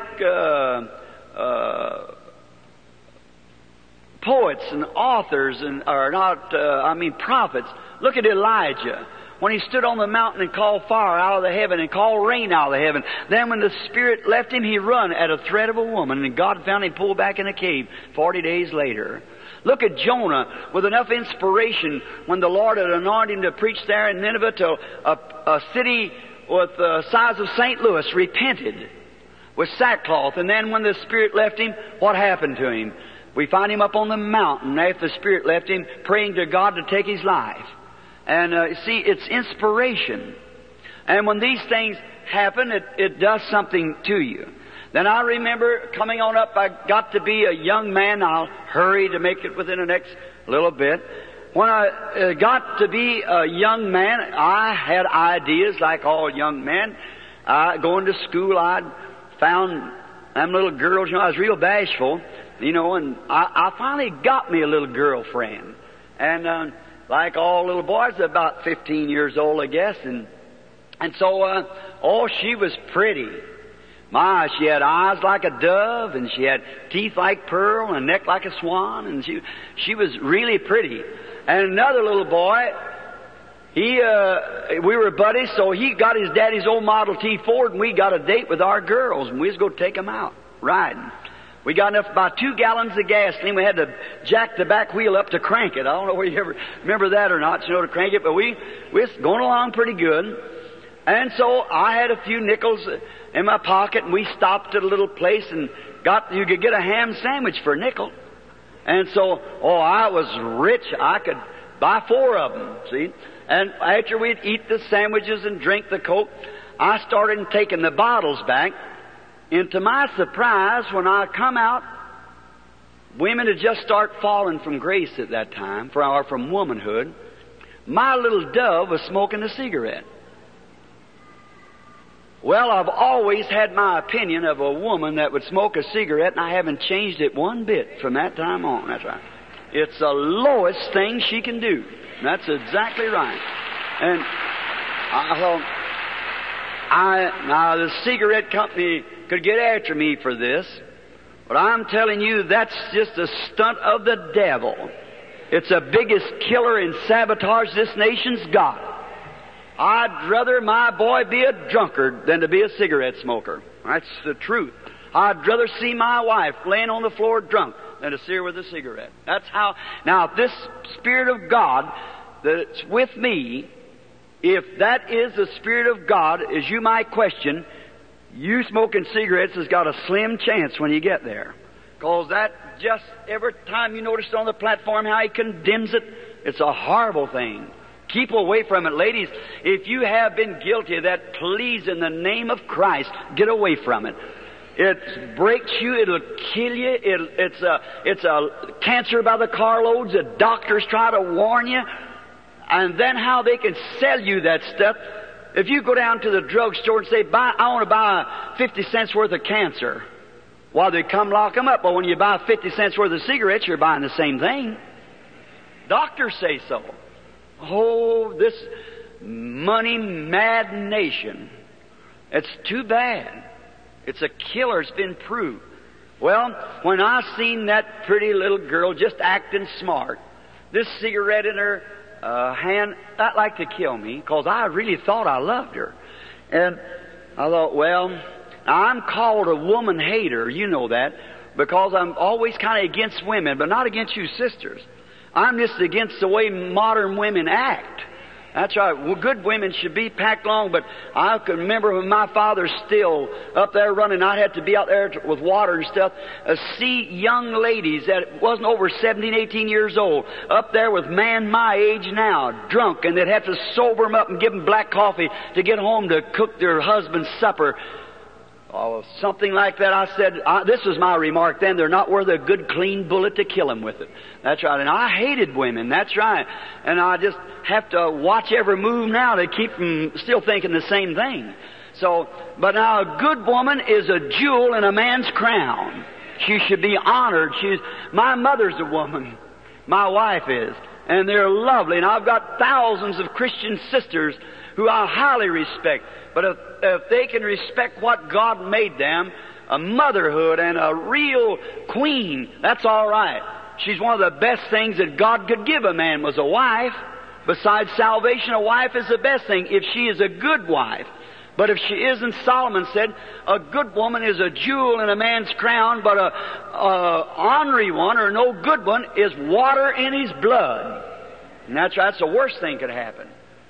Speaker 1: poets and authors prophets. Look at Elijah. When he stood on the mountain and called fire out of the heaven and called rain out of the heaven. Then when the Spirit left him, he run at a threat of a woman, and God found him pulled back in a cave 40 days later. Look at Jonah with enough inspiration when the Lord had anointed him to preach there in Nineveh to a city with the size of St. Louis repented with sackcloth. And then when the Spirit left him, what happened to him? We find him up on the mountain after the Spirit left him, praying to God to take his life. And see, it's inspiration. And when these things happen, it does something to you. Then I remember coming on up, I got to be a young man. I'll hurry to make it within the next little bit. When I got to be a young man, I had ideas like all young men. Going to school, I'd found them little girls. I was real bashful, and I finally got me a little girlfriend. And like all little boys, about 15 years old, I guess. And so, she was pretty. My, she had eyes like a dove, and she had teeth like pearl, and a neck like a swan, and she was really pretty. And another little boy, we were buddies, so he got his daddy's old Model T Ford, and we got a date with our girls, and we was going to take them out riding. We got enough, about 2 gallons of gasoline. We had to jack the back wheel up to crank it. I don't know whether you ever remember that or not, to crank it, but we was going along pretty good. And so I had a few nickels in my pocket, and we stopped at a little place and you could get a ham sandwich for a nickel. And so, I was rich. I could buy 4 of them, see. And after we'd eat the sandwiches and drink the Coke, I started taking the bottles back. And to my surprise, when I come out, women had just started falling from grace at that time, or from womanhood. My little dove was smoking a cigarette. Well, I've always had my opinion of a woman that would smoke a cigarette, and I haven't changed it one bit from that time on. That's right. It's the lowest thing she can do. That's exactly right. And I thought, now the cigarette company could get after me for this, but I'm telling you, that's just a stunt of the devil. It's the biggest killer and sabotage this nation's got. I'd rather my boy be a drunkard than to be a cigarette smoker. That's the truth. I'd rather see my wife laying on the floor drunk than to see her with a cigarette. That's how. Now, if this Spirit of God that's with me, if that is the Spirit of God, as you might question, you smoking cigarettes has got a slim chance when you get there. Because that just, every time you notice on the platform how he condemns it, it's a horrible thing. Keep away from it. Ladies, if you have been guilty of that, please, in the name of Christ, get away from it. It breaks you. It'll kill you. It's a cancer by the carloads. The doctors try to warn you. And then how they can sell you that stuff. If you go down to the drugstore and say, I want to buy 50 cents worth of cancer, well, they come lock them up. But when you buy 50 cents worth of cigarettes, you're buying the same thing. Doctors say so. Oh, this money-mad nation. It's too bad. It's a killer. It's been proved. Well, when I seen that pretty little girl just acting smart, this cigarette in her hand, that like to kill me, because I really thought I loved her. And I thought, well, I'm called a woman hater, you know that, because I'm always kind of against women, but not against you sisters. I'm just against the way modern women act. That's right. Well, good women should be packed long, but I can remember when my father's still up there running, I'd have to be out there with water and stuff, see young ladies that wasn't over 17, 18 years old, up there with man my age now, drunk, and they'd have to sober them up and give them black coffee to get home to cook their husband's supper. Oh, something like that. I said, this was my remark then, they're not worth a good clean bullet to kill them with it. That's right. And I hated women. That's right. And I just have to watch every move now to keep them still thinking the same thing. So, but now a good woman is a jewel in a man's crown. She should be honored. My mother's a woman. My wife is. And they're lovely. And I've got thousands of Christian sisters who I highly respect. But if they can respect what God made them, a motherhood and a real queen, that's all right. She's one of the best things that God could give a man was a wife. Besides salvation, a wife is the best thing if she is a good wife. But if she isn't, Solomon said, a good woman is a jewel in a man's crown, but a ornery one or no good one is water in his blood. And that's right, that's the worst thing could happen.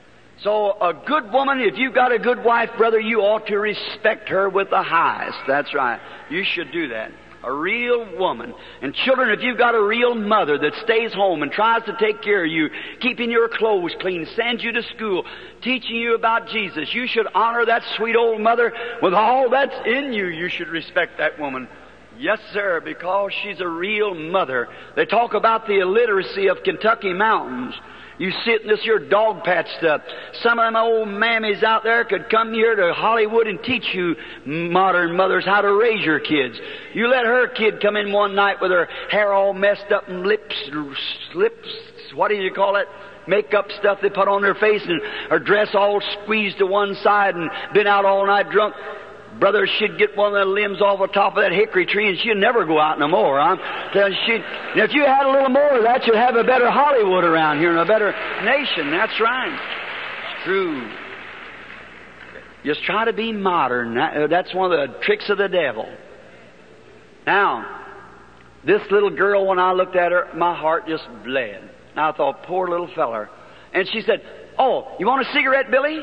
Speaker 1: So a good woman, if you've got a good wife, brother, you ought to respect her with the highest. That's right. You should do that. A real woman. And children, if you've got a real mother that stays home and tries to take care of you, keeping your clothes clean, sends you to school, teaching you about Jesus, you should honor that sweet old mother with all that's in you. You should respect that woman. Yes, sir, because she's a real mother. They talk about the illiteracy of Kentucky mountains. You sit in this here dog patch stuff. Some of them old mammies out there could come here to Hollywood and teach you modern mothers how to raise your kids. You let her kid come in one night with her hair all messed up and lips, what do you call it? Makeup stuff they put on their face and her dress all squeezed to one side and been out all night drunk. brother, she'd get one of the limbs off the top of that hickory tree and she'd never go out no more. I'm telling you, if you had a little more of that, you'd have a better Hollywood around here and a better nation. That's right. It's true. Just try to be modern. That's one of the tricks of the devil. Now, this little girl, when I looked at her, my heart just bled. And I thought, poor little feller. And she said, "Oh, you want a cigarette, Billy?"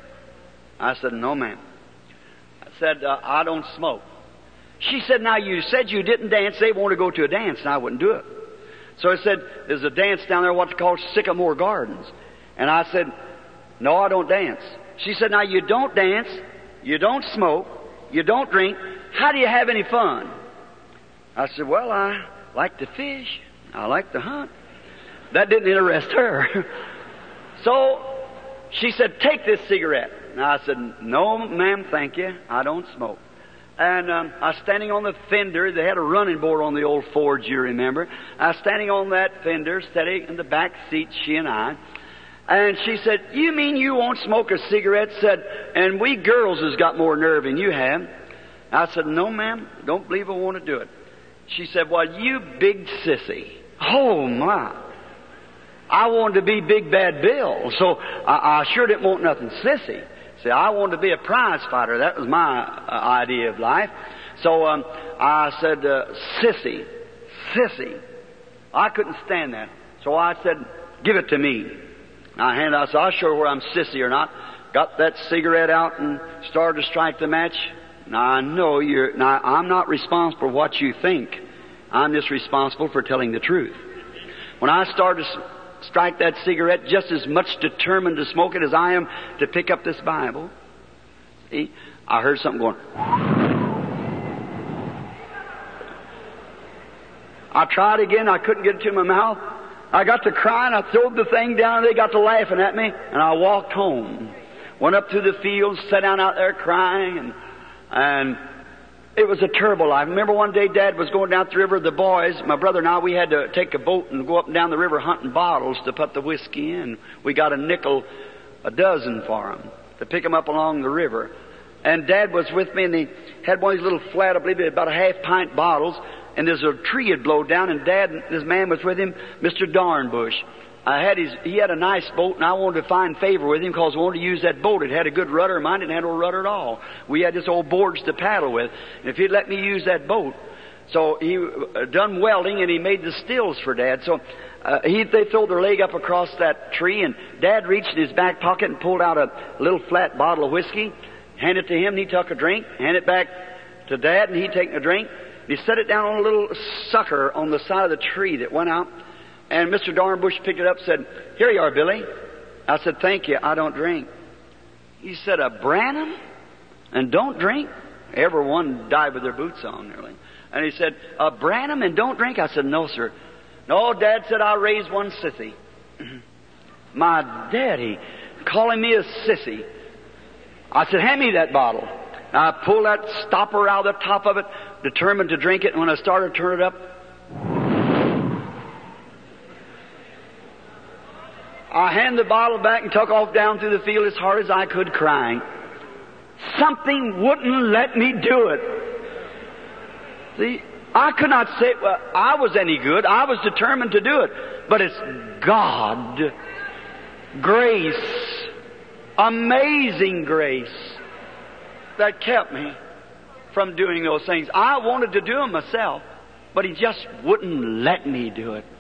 Speaker 1: I said, "No, ma'am." I said, "I don't smoke." She said, "Now, you said you didn't dance. They want to go to a dance," and I wouldn't do it. So I said, "There's a dance down there, what's called Sycamore Gardens." And I said, "No, I don't dance." She said, "Now, you don't dance, you don't smoke, you don't drink. How do you have any fun?" I said, "Well, I like to fish. I like to hunt." That didn't interest her. So she said, "Take this cigarette." And I said, "No, ma'am, thank you. I don't smoke." And I was standing on the fender. They had a running board on the old Ford, you remember. I was standing on that fender, steady in the back seat, she and I. And she said, "You mean you won't smoke a cigarette?" Said, "And we girls has got more nerve than you have." I said, "No, ma'am, don't believe I want to do it." She said, "Well, you big sissy." Oh, my. I wanted to be Big Bad Bill, so I sure didn't want nothing sissy. See, I wanted to be a prize fighter. That was my idea of life. So I said, "Sissy, sissy." I couldn't stand that. So I said, "Give it to me." I handed out, so I'll show her where I'm sissy or not. Got that cigarette out and started to strike the match. Now, I know I'm not responsible for what you think. I'm just responsible for telling the truth. When I started to strike that cigarette, just as much determined to smoke it as I am to pick up this Bible, see, I heard something going. I tried again. I couldn't get it to my mouth. I got to crying. I threw the thing down, and they got to laughing at me, and I walked home. Went up through the fields, sat down out there crying, and it was a terrible life. I remember one day Dad was going down the river. The boys, my brother and I, we had to take a boat and go up and down the river hunting bottles to put the whiskey in. We got a nickel a dozen for them to pick them up along the river. And Dad was with me, and he had one of these little flat, I believe, about a half-pint bottles. And there's a tree had blown down, and Dad and this man was with him, Mr. Darnbush. He had a nice boat, and I wanted to find favor with him because I wanted to use that boat. It had a good rudder. Mine didn't have no rudder at all. We had just old boards to paddle with. And if he'd let me use that boat, so he done welding, and he made the stills for Dad. So they threw their leg up across that tree, and Dad reached in his back pocket and pulled out a little flat bottle of whiskey, handed it to him, and he took a drink, handed it back to Dad, and he'd taken a drink. He set it down on a little sucker on the side of the tree that went out. And Mr. Darnbush picked it up and said, "Here you are, Billy." I said, "Thank you, I don't drink." He said, "A Branham? And don't drink?" Everyone died with their boots on nearly. And he said, "A Branham and don't drink?" I said, "No, sir." "No," Dad said, "I raised one sissy." My daddy calling me a sissy. I said, "Hand me that bottle." I pulled that stopper out of the top of it, determined to drink it, and when I started to turn it up, I handed the bottle back and took off down through the field as hard as I could, crying. Something wouldn't let me do it. See, I could not say, well, I was any good. I was determined to do it. But it's God, grace, amazing grace, that kept me from doing those things. I wanted to do them myself, but He just wouldn't let me do it.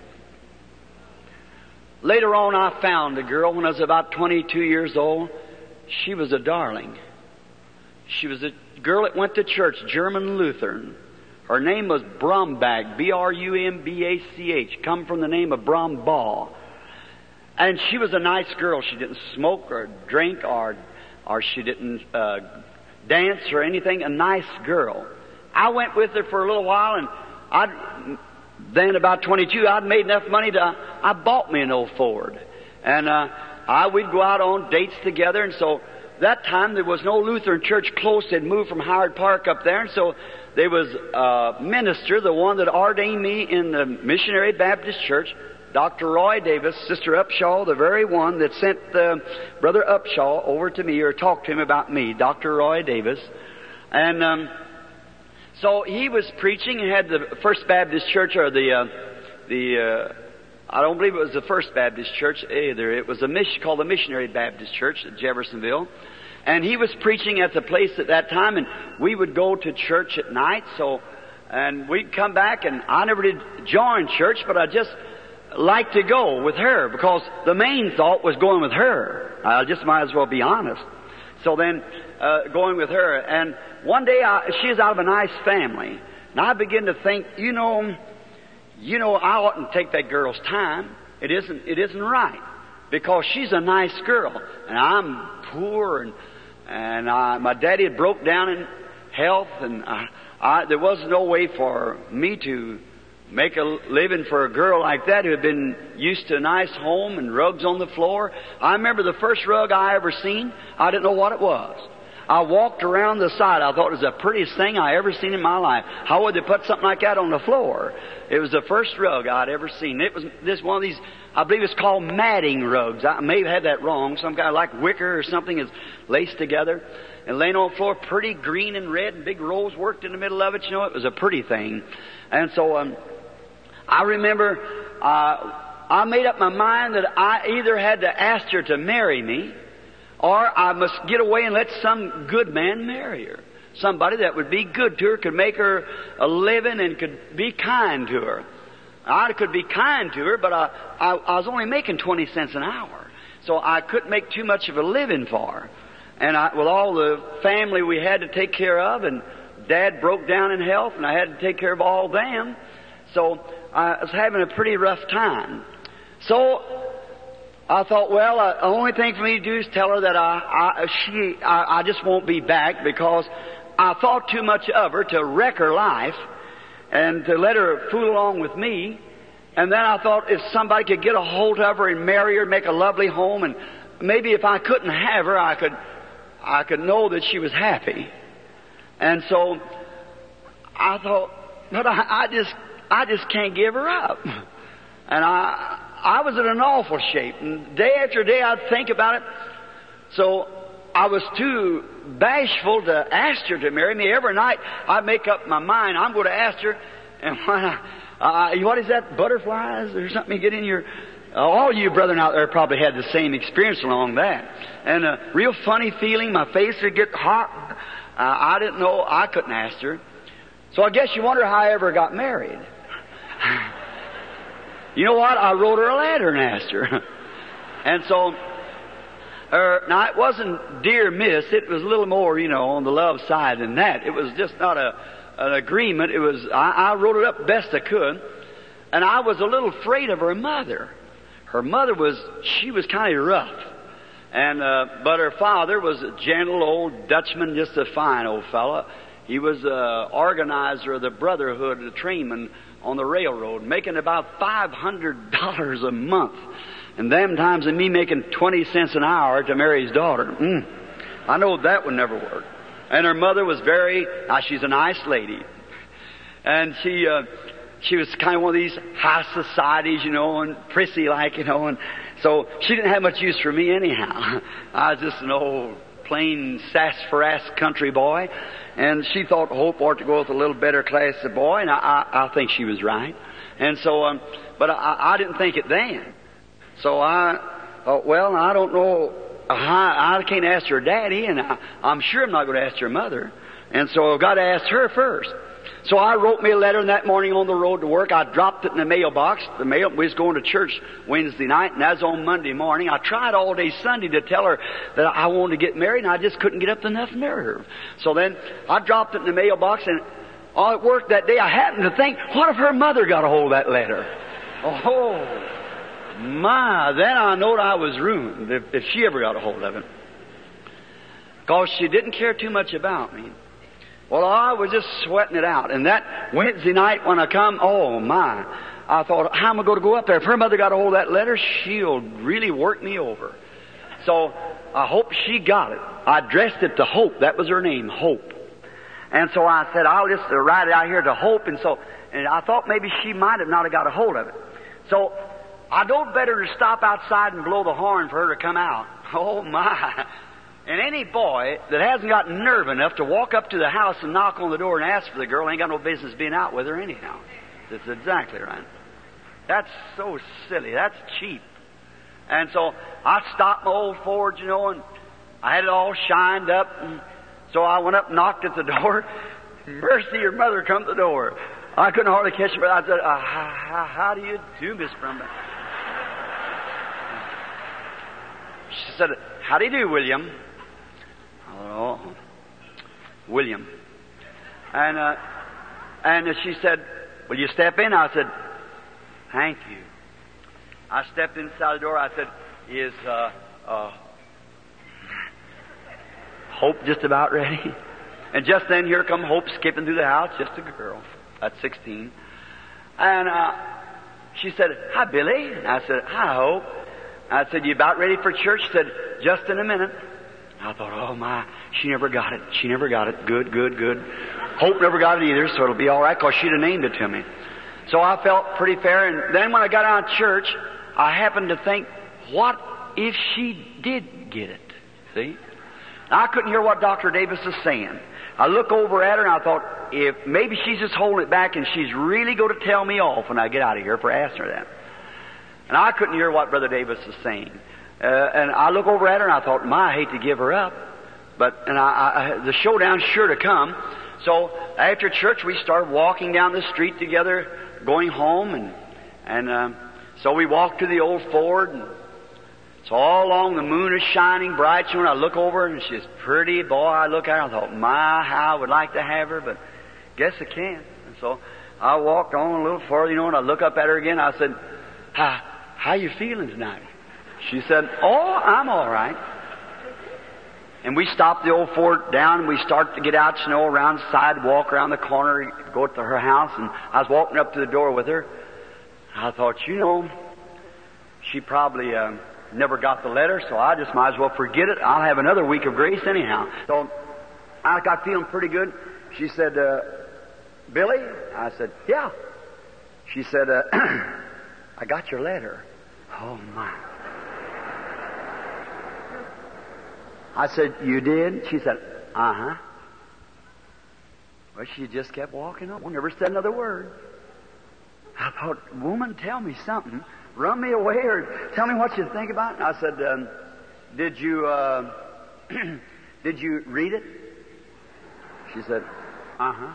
Speaker 1: Later on, I found a girl when I was about 22 years old. She was a darling. She was a girl that went to church, German Lutheran. Her name was Brombach, B-R-U-M-B-A-C-H, come from the name of Brombaugh. And she was a nice girl. She didn't smoke or drink or she didn't dance or anything. A nice girl. I went with her for a little while, and then about 22, I'd made enough money I bought me an old Ford. And we'd go out on dates together, and so that time there was no Lutheran church close. They'd moved from Howard Park up there, and so there was a minister, the one that ordained me in the Missionary Baptist Church, Dr. Roy Davis, Sister Upshaw, the very one that sent Brother Upshaw over to me or talked to him about me, Dr. Roy Davis. And so he was preaching and had the First Baptist Church, or I don't believe it was the First Baptist Church either. It was called the Missionary Baptist Church at Jeffersonville. And he was preaching at the place at that time, and we would go to church at night. And we'd come back, and I never did join church, but I just liked to go with her because the main thought was going with her. I just might as well be honest. So then, going with her. And one day, she is out of a nice family. And I began to think, you know, I oughtn't take that girl's time. It isn't right. Because she's a nice girl. And I'm poor, and my daddy had broke down in health, and there was no way for me to make a living for a girl like that who had been used to a nice home and rugs on the floor. I remember the first rug I ever seen, I didn't know what it was. I walked around the side. I thought it was the prettiest thing I ever seen in my life. How would they put something like that on the floor? It was the first rug I'd ever seen. It was one of these, I believe it's called matting rugs. I may have had that wrong. Some kind of like wicker or something is laced together and laying on the floor, pretty green and red, and big rose worked in the middle of it. You know, it was a pretty thing. And so I remember I made up my mind that I either had to ask her to marry me, or I must get away and let some good man marry her. Somebody that would be good to her, could make her a living, and could be kind to her. I could be kind to her, but I was only making 20 cents an hour. So I couldn't make too much of a living for her. And with all the family we had to take care of, and Dad broke down in health, and I had to take care of all them. So I was having a pretty rough time. So I thought, well, the only thing for me to do is tell her that I just won't be back, because I thought too much of her to wreck her life and to let her fool along with me. And then I thought if somebody could get a hold of her and marry her, make a lovely home, and maybe if I couldn't have her, I could know that she was happy. And so I thought, but I just can't give her up. And I was in an awful shape. And day after day I'd think about it. So I was too bashful to ask her to marry me. Every night I'd make up my mind, I'm going to ask her. And when what is that, butterflies or something you get in your... all you brethren out there probably had the same experience along that. And a real funny feeling, my face would get hot. I didn't know, I couldn't ask her. So I guess you wonder how I ever got married. You know what? I wrote her a letter and asked her. And so, now it wasn't dear miss, it was a little more, on the love side than that. It was just not an agreement. It was, I wrote it up best I could. And I was a little afraid of her mother. Her mother she was kind of rough. And, but her father was a gentle old Dutchman, just a fine old fellow. He was organizer of the Brotherhood of the Trainmen on the railroad, making about $500 a month. And them times of me making 20 cents an hour to marry his daughter. I know that would never work. And her mother was she's a nice lady. And she was kind of one of these high societies, and prissy-like, and so she didn't have much use for me anyhow. I was just an old, plain, sassafras country boy, and she thought Hope ought to go with a little better class of boy, and I think she was right. And so, but I didn't think it then. So I thought, well, I don't know, I can't ask her daddy, and I'm sure I'm not going to ask her mother, and so I've got to ask her first. So I wrote me a letter, and that morning on the road to work, I dropped it in the mailbox. We was going to church Wednesday night, and that was on Monday morning. I tried all day Sunday to tell her that I wanted to get married, and I just couldn't get up to enough nerve. So then I dropped it in the mailbox, and at work that day I happened to think, what if her mother got a hold of that letter? Oh, my, then I knowed I was ruined if she ever got a hold of it. Because she didn't care too much about me. Well, I was just sweating it out. And that Wednesday night when I come, oh my, I thought, how am I going to go up there? If her mother got a hold of that letter, she'll really work me over. So I hope she got it. I addressed it to Hope. That was her name, Hope. And so I said, I'll just write it out here to Hope. And I thought maybe she might have not have got a hold of it. So I don't better to stop outside and blow the horn for her to come out. Oh my. And any boy that hasn't got nerve enough to walk up to the house and knock on the door and ask for the girl ain't got no business being out with her anyhow. That's exactly right. That's so silly. That's cheap. And so I stopped my old Ford, you know, and I had it all shined up. And so I went up and knocked at the door. Mercy, your mother come to the door. I couldn't hardly catch her, but I said, how do you do, Miss Brumback? She said, how do you do, William? Oh, William. And she said, will you step in? I said, thank you. I stepped inside the door. I said, is Hope just about ready? And just then here come Hope skipping through the house, just a girl at 16. And she said, hi, Billy. And I said, hi, Hope. I said, you about ready for church? She said, just in a minute. I thought, oh my, she never got it. She never got it. Good. Hope never got it either, so it'll be all right, because she'd have named it to me. So I felt pretty fair. And then when I got out of church, I happened to think, what if she did get it? See? I couldn't hear what Dr. Davis was saying. I look over at her and I thought, if maybe she's just holding it back and she's really going to tell me off when I get out of here for asking her that. And I couldn't hear what Brother Davis was saying. And I look over at her and I thought, I hate to give her up. But the showdown's sure to come. So after church, we started walking down the street together, going home. And so we walked to the old Ford. And so all along the moon is shining bright. So when I look over and she's pretty, boy, I look at her and I thought, how I would like to have her, but guess I can't. And so I walked on a little further, and I look up at her again. I said, how you feeling tonight? She said, oh, I'm all right. And we stopped the old Ford down, and we started to get out, around the side, walk around the corner, go to her house, and I was walking up to the door with her. I thought, she probably never got the letter, so I just might as well forget it. I'll have another week of grace anyhow. So I got feeling pretty good. She said, Billy? I said, yeah. She said, I got your letter. Oh, my. I said, you did? She said, uh-huh. Well, she just kept walking on, never said another word. I thought, woman, tell me something. Run me away or tell me what you think about it. And I said, did you read it? She said, uh-huh.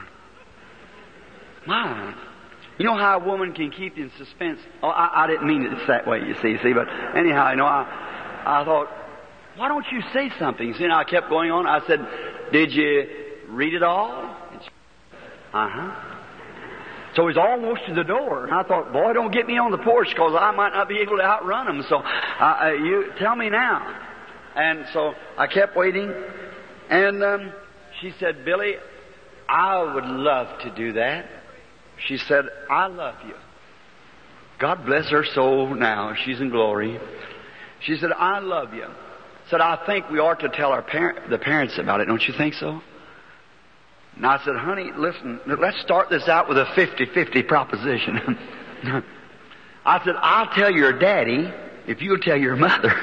Speaker 1: My, you know how a woman can keep you in suspense? Oh, I didn't mean it that way, you see, but anyhow, I thought, why don't you say something? See, I kept going on. I said, did you read it all? Uh-huh. So he's almost to the door. And I thought, boy, don't get me on the porch, because I might not be able to outrun him. So you tell me now. And so I kept waiting. And she said, Billy, I would love to do that. She said, I love you. God bless her soul now. She's in glory. She said, I love you. Said, I think we ought to tell the parents about it. Don't you think so? And I said, honey, listen, let's start this out with a 50-50 proposition. I said, I'll tell your daddy if you'll tell your mother.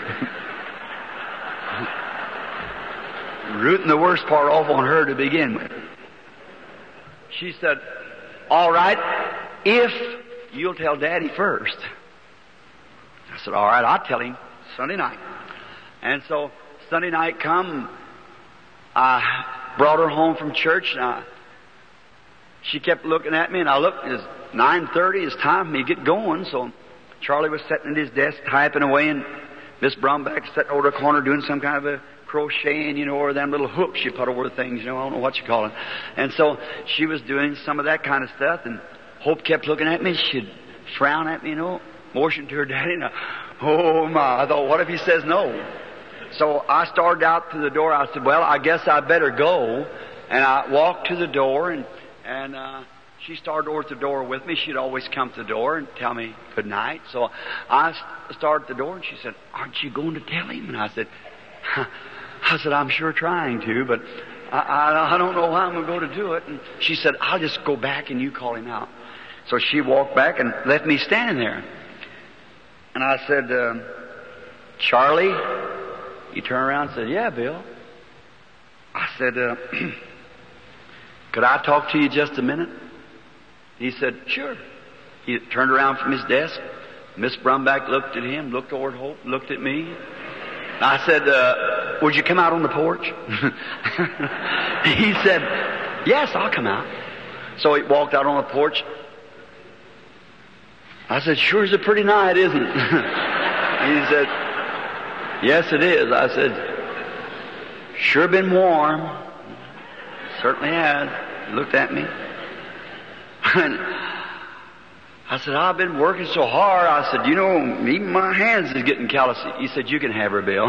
Speaker 1: Rooting the worst part off on her to begin with. She said, all right, if you'll tell Daddy first. I said, all right, I'll tell him Sunday night. And so Sunday night come, I brought her home from church. She kept looking at me, and I looked. It's 9:30. It's time for me to get going. So Charlie was sitting at his desk typing away, and Miss Brumback sitting over the corner doing some kind of a crocheting, or them little hooks you put over the things, I don't know what you call it. And so she was doing some of that kind of stuff, and Hope kept looking at me. She'd frown at me, motion to her daddy. And oh my, I thought, what if he says no? So I started out to the door. I said, well, I guess I better go. And I walked to the door, and she started over at the door with me. She'd always come to the door and tell me good night. So I started at the door, and she said, aren't you going to tell him? And I said, I'm sure trying to, but I don't know how I'm going to go to do it. And she said, I'll just go back and you call him out. So she walked back and left me standing there. And I said, Charlie, He turned around and said, "Yeah, Bill." I said, "Could I talk to you just a minute?" He said, "Sure." He turned around from his desk. Miss Brumback looked at him, looked toward Hope, looked at me. I said, "Would you come out on the porch?" He said, "Yes, I'll come out." So he walked out on the porch. I said, "Sure is a pretty night, isn't it?" He said, "Yes, it is." I said, "Sure been warm." Certainly has. He looked at me. I said, "I've been working so hard." I said, "You know, even my hands is getting callous." He said, "You can have her, Bill."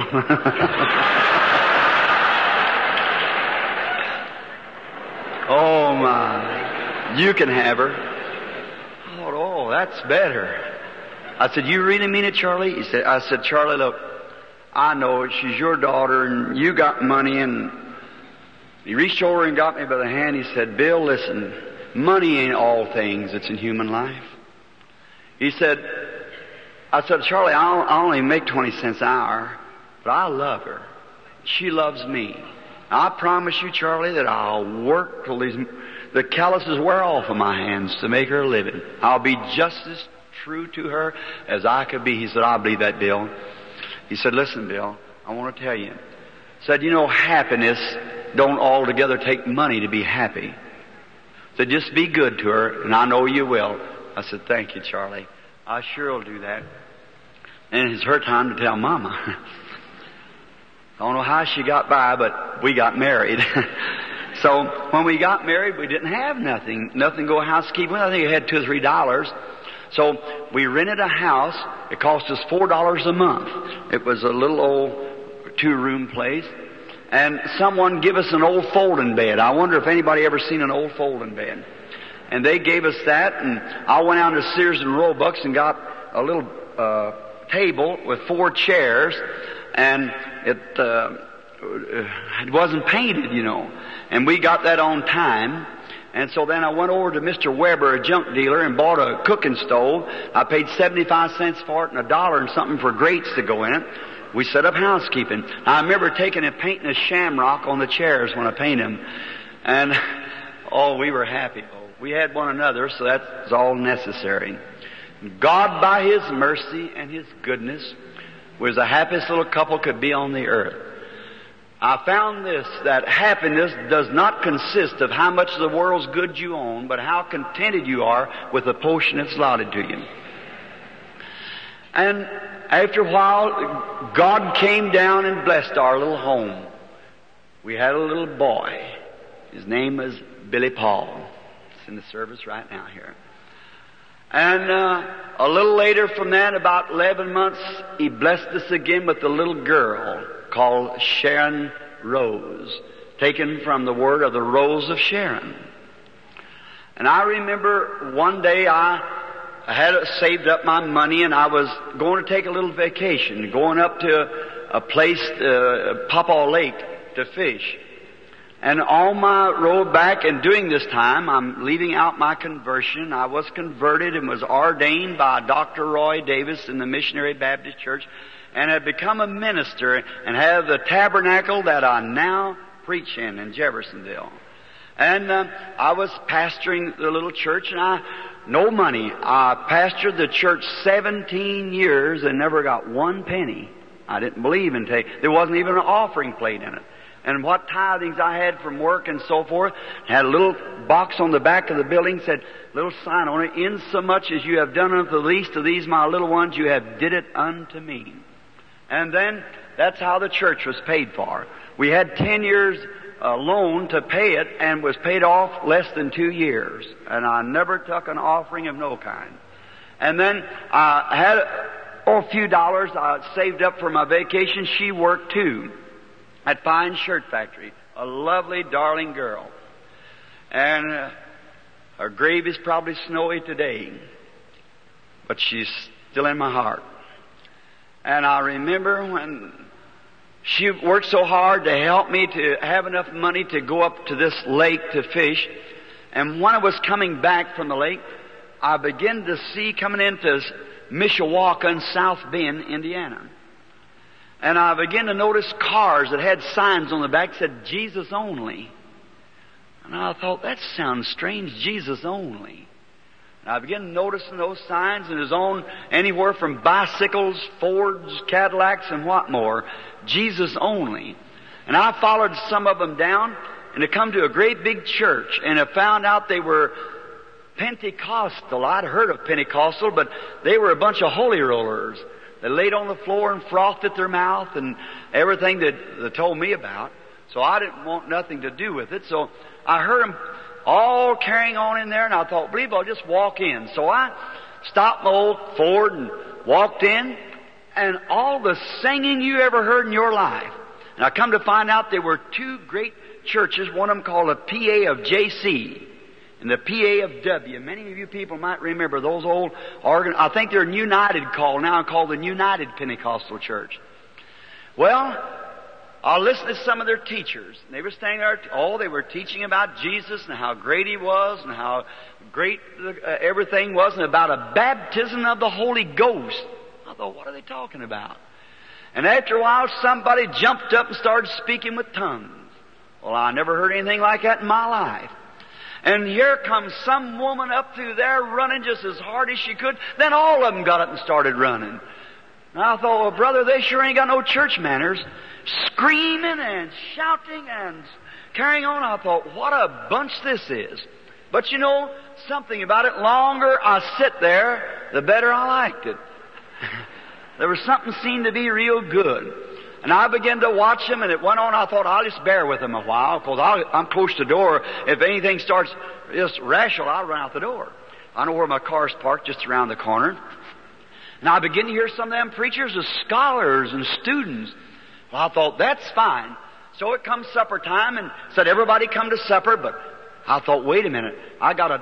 Speaker 1: Oh my, you can have her. I thought, oh, that's better. I said, "You really mean it, Charlie?" I said, "Charlie, look, I know she's your daughter and you got money." And he reached over and got me by the hand. He said, "Bill, listen, money ain't all things that's in human life." I said, "Charlie, I only make 20 cents an hour, but I love her. She loves me. I promise you, Charlie, that I'll work till the calluses wear off of my hands to make her a living. I'll be just as true to her as I could be." He said, "I believe that, Bill." He said, "Listen, Bill, I want to tell you." He said, "You know, happiness don't altogether take money to be happy. So just be good to her, and I know you will." I said, "Thank you, Charlie. I sure will do that." And it's her time to tell Mama. I don't know how she got by, but we got married. So when we got married, we didn't have nothing to go housekeeping with. I think I had $2 or $3. So we rented a house. It cost us $4 a month. It was a little old 2-room place. And someone gave us an old folding bed. I wonder if anybody ever seen an old folding bed. And they gave us that, and I went out to Sears and Roebuck's and got a little table with 4 chairs, and it wasn't painted, you know. And we got that on time. And so then I went over to Mr. Weber, a junk dealer, and bought a cooking stove. I paid 75 cents for it and $1 and something for grates to go in it. We set up housekeeping. I remember taking and painting a shamrock on the chairs when I painted them. And, oh, we were happy. We had one another, so that's all necessary. God, by His mercy and His goodness, was the happiest little couple could be on the earth. I found this, that happiness does not consist of how much of the world's goods you own, but how contented you are with the portion that's allotted to you. And after a while, God came down and blessed our little home. We had a little boy. His name was Billy Paul. It's in the service right now here. And a little later from that, about 11 months, He blessed us again with a little girl called Sharon Rose, taken from the word of the Rose of Sharon. And I remember one day I had saved up my money, and I was going to take a little vacation, going up to a place, Pawpaw Lake, to fish. And on my road back, and during this time, I'm leaving out my conversion. I was converted and was ordained by Dr. Roy Davis in the Missionary Baptist Church, and had become a minister and have the tabernacle that I now preach in Jeffersonville. And I was pastoring the little church, and no money. I pastored the church 17 years and never got 1 penny. I didn't believe in there wasn't even an offering plate in it. And what tithings I had from work and so forth, had a little box on the back of the building, said, little sign on it, "Insomuch as you have done unto the least of these my little ones, you have did it unto me." And then that's how the church was paid for. We had 10 years loan to pay it, and was paid off less than 2 years. And I never took an offering of no kind. And then I had a few dollars I saved up for my vacation. She worked too at Fine Shirt Factory, a lovely, darling girl. And her grave is probably snowy today, but she's still in my heart. And I remember when she worked so hard to help me to have enough money to go up to this lake to fish. And when I was coming back from the lake, I began to see coming into Mishawaka and South Bend, Indiana. And I began to notice cars that had signs on the back that said, Jesus only. And I thought, that sounds strange, Jesus only. And I began noticing those signs, and it was on anywhere from bicycles, Fords, Cadillacs, and what more. Jesus only. And I followed some of them down, and I come to a great big church, and I found out they were Pentecostal. I'd heard of Pentecostal, but they were a bunch of holy rollers. They laid on the floor and frothed at their mouth and everything that they told me about. So I didn't want nothing to do with it. So I heard them all carrying on in there, and I thought, believe I'll just walk in. So I stopped my old Ford and walked in, and all the singing you ever heard in your life. And I come to find out there were two great churches, one of them called the PA of JC and the PA of W. Many of you people might remember those old I think they're United called now, called the United Pentecostal Church. Well, I listened to some of their teachers. And they were standing there, they were teaching about Jesus and how great He was and how great everything was, and about a baptism of the Holy Ghost. I thought, what are they talking about? And after a while, somebody jumped up and started speaking with tongues. Well, I never heard anything like that in my life. And here comes some woman up through there running just as hard as she could. Then all of them got up and started running. And I thought, well, brother, they sure ain't got no church manners. Screaming and shouting and carrying on. I thought, what a bunch this is. But you know, something about it, longer I sit there, the better I liked it. There was something seemed to be real good. And I began to watch them, and it went on. I thought, I'll just bear with them a while, because I'm close to the door. If anything starts just rational, I'll run out the door. I know where my car's parked, just around the corner. And I begin to hear some of them preachers as scholars and students. Well, I thought, that's fine. So it comes supper time, and said, everybody come to supper. But I thought, wait a minute. I got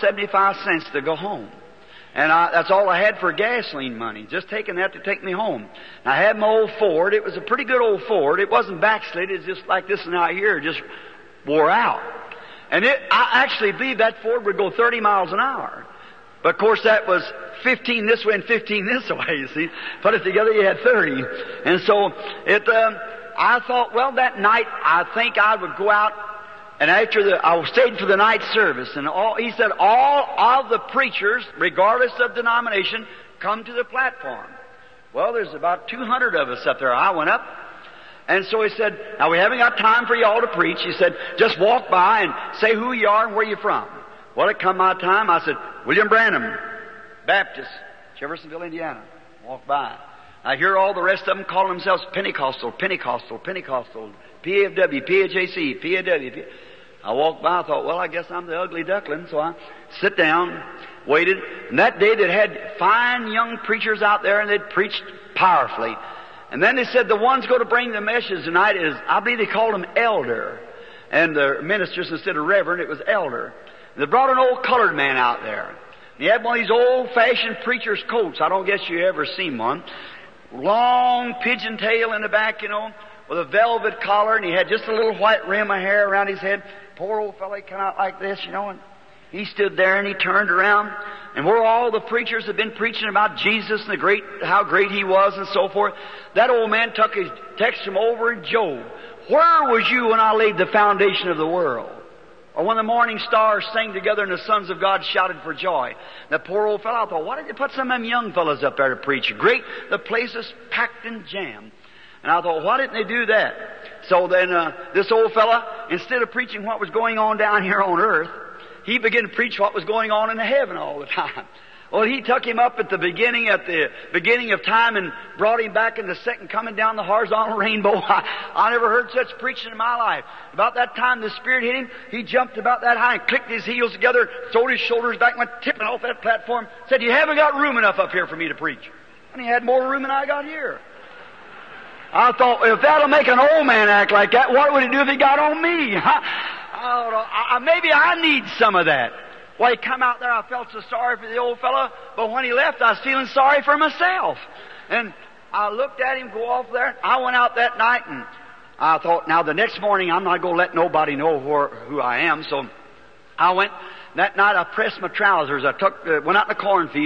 Speaker 1: $1.75 to go home. And that's all I had for gasoline money, just taking that to take me home. And I had my old Ford. It was a pretty good old Ford. It wasn't backslid. It was just like this one out here, just wore out. And I actually believe that Ford would go 30 miles an hour. But of course that was 15 this way and 15 this way, you see. Put it together, you had 30. And so I thought, well, that night I think I would go out. And I stayed for the night service, and he said, all of the preachers, regardless of denomination, come to the platform. Well, there's about 200 of us up there. I went up, and so he said, now we haven't got time for you all to preach. He said, just walk by and say who you are and where you're from. Well, it come my time. I said, William Branham, Baptist, Jeffersonville, Indiana. Walk by. I hear all the rest of them calling themselves Pentecostal, Pentecostal, Pentecostal, PAFW, PAJC, PAW. I walked by, I thought, well, I guess I'm the ugly duckling. So I sit down, waited. And that day they had fine young preachers out there, and they'd preached powerfully. And then they said the one's going to bring the message tonight is, I believe they called him elder. And the ministers, instead of reverend, it was elder. And they brought an old colored man out there. And he had one of these old-fashioned preacher's coats. I don't guess you ever seen one. Long pigeon tail in the back, you know, with a velvet collar, and he had just a little white rim of hair around his head. Poor old fellow, he came out like this, you know, and he stood there and he turned around. And where all the preachers had been preaching about Jesus and how great He was and so forth, that old man texted him over in Job. Where was you when I laid the foundation of the world? Or when the morning stars sang together and the sons of God shouted for joy. That poor old fellow, I thought, why did they put some of them young fellows up there to preach? Great, the place is packed and jammed. And I thought, why didn't they do that? So then this old fella, instead of preaching what was going on down here on earth, he began to preach what was going on in heaven all the time. Well, he took him up at the beginning of time and brought him back in the second coming down the horizontal rainbow. I never heard such preaching in my life. About that time the Spirit hit him. He jumped about that high and clicked his heels together, throwed his shoulders back, went tipping off that platform, said, you haven't got room enough up here for me to preach. And he had more room than I got here. I thought, if that'll make an old man act like that, what would he do if he got on me? Maybe I need some of that. Well, he come out there, I felt so sorry for the old fellow, but when he left, I was feeling sorry for myself. And I looked at him go off there. I went out that night, and I thought, now the next morning, I'm not going to let nobody know who I am. So I went, that night I pressed my trousers. I went out in the cornfield,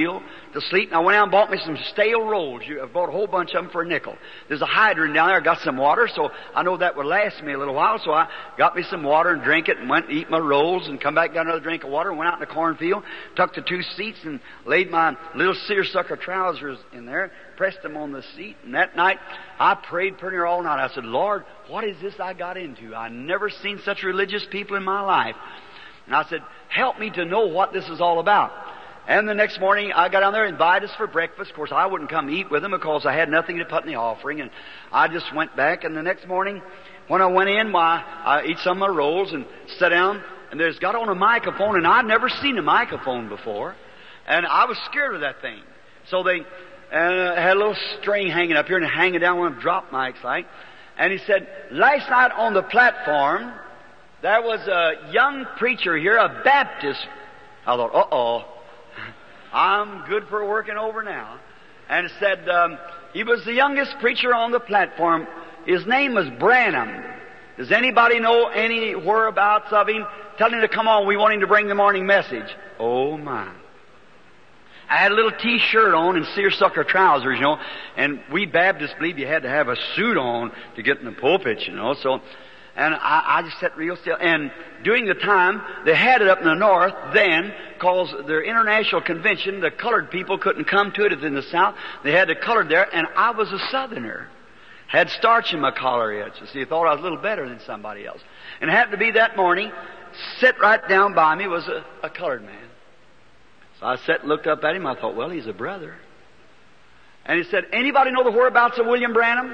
Speaker 1: to sleep, and I went out and bought me some stale rolls. I bought a whole bunch of them for a nickel. There's a hydrant down there. I got some water, so I know that would last me a little while, so I got me some water and drank it and went and eat my rolls and come back, got another drink of water, and went out in the cornfield, tucked the 2 seats and laid my little seersucker trousers in there, pressed them on the seat, and that night I prayed pretty near all night. I said, Lord, what is this I got into? I never seen such religious people in my life. And I said, help me to know what this is all about. And the next morning, I got down there and invited us for breakfast. Of course, I wouldn't come eat with them because I had nothing to put in the offering. And I just went back. And the next morning, when I went in, I eat some of my rolls and sat down. And there's got on a microphone. And I'd never seen a microphone before. And I was scared of that thing. So they had a little string hanging up here and hanging down one of the drop mics like. And he said, last night on the platform, there was a young preacher here, a Baptist. I thought, uh-oh, I'm good for working over now. And it said, he was the youngest preacher on the platform. His name was Branham. Does anybody know any whereabouts of him? Tell him to come on, we want him to bring the morning message. Oh my. I had a little T-shirt on and seersucker trousers, you know, and we Baptists believe you had to have a suit on to get in the pulpit, you know, so... And I just sat real still. And during the time, they had it up in the north then, cause their international convention, the colored people couldn't come to it in the south. They had the colored there, and I was a southerner. Had starch in my collar yet. You see, I thought I was a little better than somebody else. And it happened to be that morning, sit right down by me was a colored man. So I sat and looked up at him. I thought, well, he's a brother. And he said, anybody know the whereabouts of William Branham?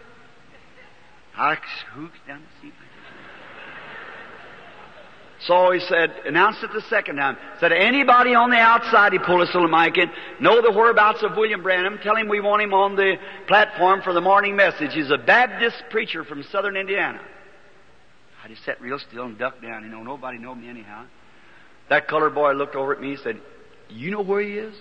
Speaker 1: I scooped down the seat. So he said, announced it the second time. Said, anybody on the outside, he pulled his little mic in, know the whereabouts of William Branham, tell him we want him on the platform for the morning message. He's a Baptist preacher from southern Indiana. I just sat real still and ducked down. You know, nobody knew me anyhow. That colored boy looked over at me and said, you know where he is?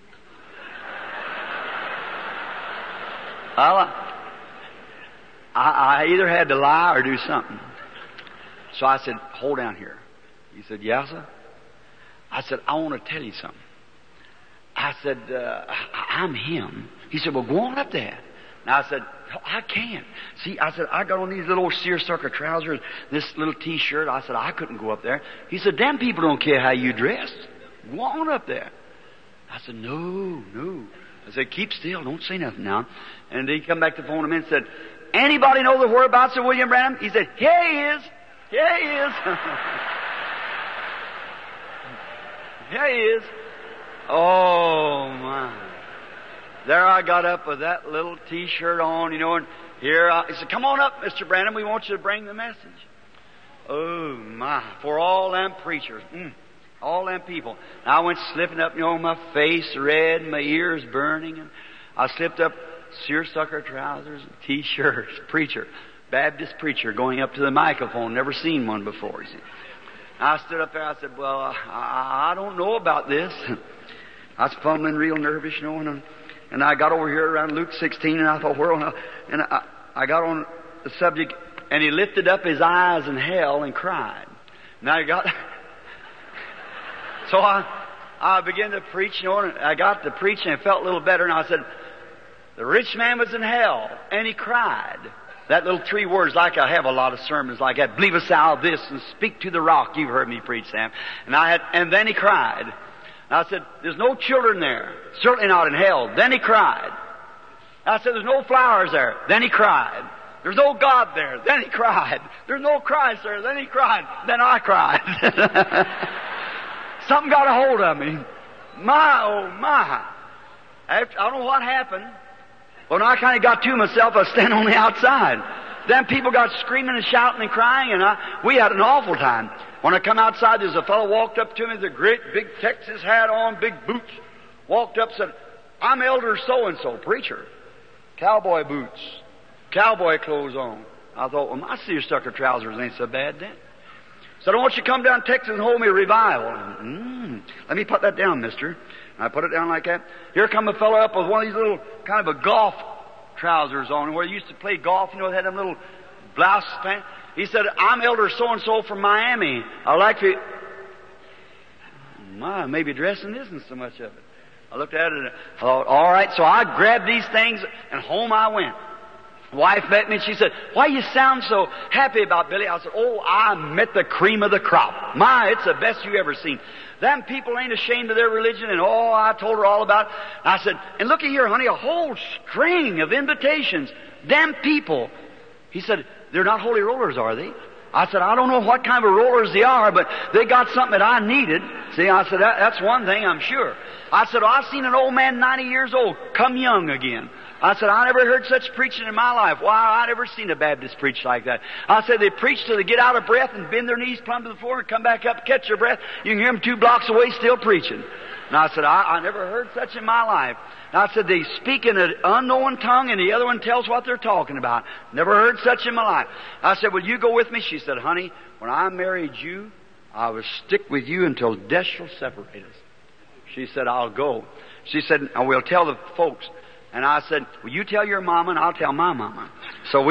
Speaker 1: I either had to lie or do something. So I said, hold down here. He said, yes, sir. I said, I want to tell you something. I said, I'm him. He said, well, go on up there. And I said, I can't. See, I said, I got on these little seersucker trousers, this little T-shirt. I said, I couldn't go up there. He said, them people don't care how you dress. Go on up there. I said, no. I said, keep still. Don't say nothing now. And he come back to the phone a minute and said, anybody know the whereabouts of William Branham? He said, here he is. Here he is. Here he is. Oh, my. There I got up with that little T-shirt on, you know, and here he said, come on up, Mr. Branham. We want you to bring the message. Oh, my. For all them preachers. All them people. And I went slipping up, you know, my face red, my ears burning, and I slipped up seersucker trousers and T-shirts. Preacher. Baptist preacher going up to the microphone. Never seen one before, you see. I stood up there. I said, well, I don't know about this. I was fumbling real nervous, you know, and I got over here around Luke 16, and I thought, and I got on the subject, and he lifted up his eyes in hell and cried. Now so I began to preach, you know, and I got to preach, and it felt a little better, and I said, the rich man was in hell, and he cried. That little 3 words, like I have a lot of sermons like that. Believest thou this and speak to the rock. You've heard me preach, Sam. And then he cried. And I said, there's no children there. Certainly not in hell. Then he cried. And I said, there's no flowers there. Then he cried. There's no God there. Then he cried. There's no Christ there. Then he cried. Then I cried. Something got a hold of me. My, oh my. I don't know what happened. When I kind of got to myself, I was standing on the outside. Then people got screaming and shouting and crying, and we had an awful time. When I come outside, there's a fellow walked up to me with a great big Texas hat on, big boots. Walked up and said, I'm Elder so-and-so, preacher. Cowboy boots. Cowboy clothes on. I thought, well, my seersucker trousers ain't so bad then. Said, I want you to come down to Texas and hold me a revival. Let me put that down, mister. I put it down like that. Here come a fellow up with one of these little kind of a golf trousers on, where he used to play golf, you know, they had them little blouse pants. He said, I'm Elder so-and-so from Miami. I'd like to... My, maybe dressing isn't so much of it. I looked at it and I thought, all right, so I grabbed these things and home I went. Wife met me and she said, why you sound so happy about Billy? I said, oh, I met the cream of the crop. My, it's the best you ever seen. Them people ain't ashamed of their religion, and oh, I told her all about it. I said, and looky here, honey, a whole string of invitations. Them people. He said, they're not holy rollers, are they? I said, I don't know what kind of rollers they are, but they got something that I needed. See, I said, that's one thing, I'm sure. I said, I've seen an old man 90 years old come young again. I said, I never heard such preaching in my life. Why, I never seen a Baptist preach like that. I said, they preach till they get out of breath and bend their knees plumb to the floor and come back up, catch their breath. You can hear them 2 blocks away still preaching. And I said, I never heard such in my life. And I said, they speak in an unknown tongue and the other one tells what they're talking about. Never heard such in my life. I said, will you go with me? She said, honey, when I married you, I will stick with you until death shall separate us. She said, I'll go. She said, I will tell the folks. And I said, well, you tell your mama and I'll tell my mama. So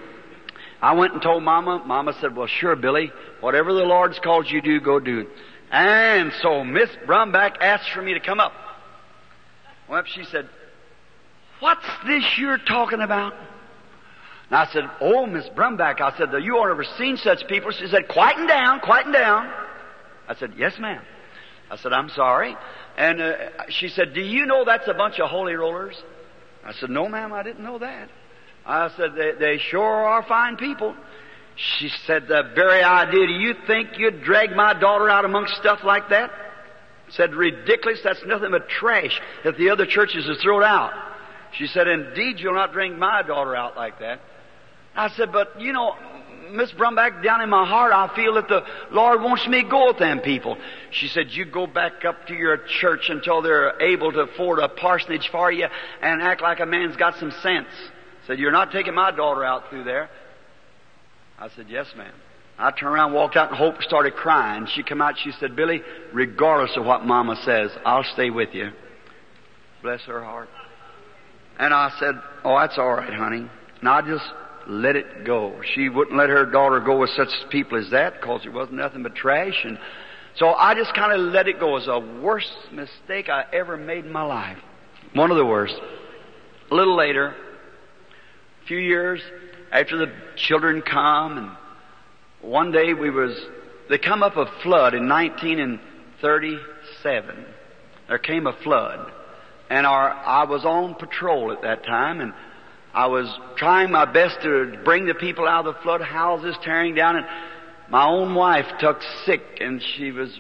Speaker 1: I went and told Mama. Mama said, well, sure, Billy, whatever the Lord's called you to do, go do it. And so Miss Brumback asked for me to come up. Well, she said, what's this you're talking about? And I said, oh, Miss Brumback, I said, you ought never seen such people. She said, quieten down, quieten down. I said, yes, ma'am. I said, I'm sorry. And she said, do you know that's a bunch of holy rollers? I said, no, ma'am, I didn't know that. I said, they sure are fine people. She said, the very idea, do you think you'd drag my daughter out amongst stuff like that? Said, ridiculous, that's nothing but trash that the other churches have thrown out. She said, indeed, you'll not drag my daughter out like that. I said, but, you know, Miss Brumback, down in my heart, I feel that the Lord wants me to go with them people. She said, you go back up to your church until they're able to afford a parsonage for you and act like a man's got some sense. Said, you're not taking my daughter out through there. I said, yes, ma'am. I turned around, walked out, and Hope started crying. She come out, she said, Billy, regardless of what Mama says, I'll stay with you. Bless her heart. And I said, oh, that's all right, honey. And I just let it go. She wouldn't let her daughter go with such people as that because it wasn't nothing but trash. And so I just kind of let it go. It was the worst mistake I ever made in my life. One of the worst. A little later, a few years after the children come, and one day they come up a flood in 1937. There came a flood. And I was on patrol at that time, and I was trying my best to bring the people out of the flood, houses tearing down, and my own wife took sick, and she was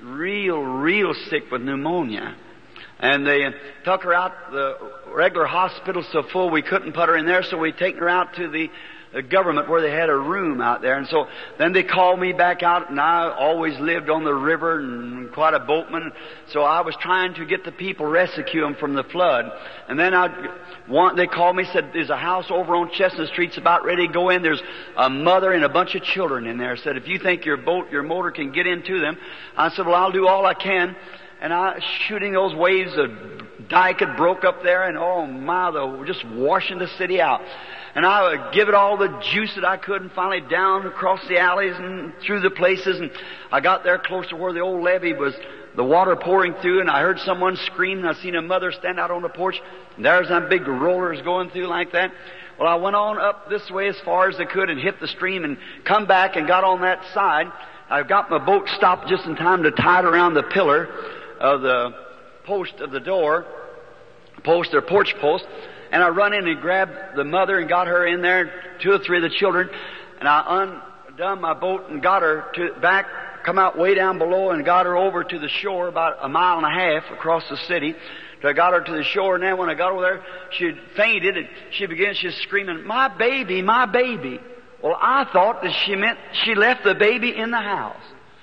Speaker 1: real sick with pneumonia. And they took her out, the regular hospital so full we couldn't put her in there, so we taken her out to the government where they had a room out there. And so then they called me back out, and I always lived on the river and quite a boatman. So I was trying to get the people, rescue them from the flood. And then they called me, said, there's a house over on Chestnut Street's about ready to go in. There's a mother and a bunch of children in there. Said, if you think your motor can get into them. I said, well, I'll do all I can. And shooting those waves, the dike had broke up there, and oh my, they were just washing the city out. And I would give it all the juice that I could, and finally down across the alleys and through the places. And I got there close to where the old levee was, the water pouring through, and I heard someone scream, and I seen a mother stand out on the porch, and there's them big rollers going through like that. Well, I went on up this way as far as I could and hit the stream and come back and got on that side. I got my boat stopped just in time to tie it around the pillar of the post of the door, post or porch post. And I run in and grabbed the mother and got her in there, 2 or 3 of the children, and I undone my boat and got her back, come out way down below and got her over to the shore about a mile and a half across the city. So I got her to the shore, and then when I got over there, she had fainted, and she began just screaming, my baby, my baby. Well, I thought that she meant she left the baby in the house.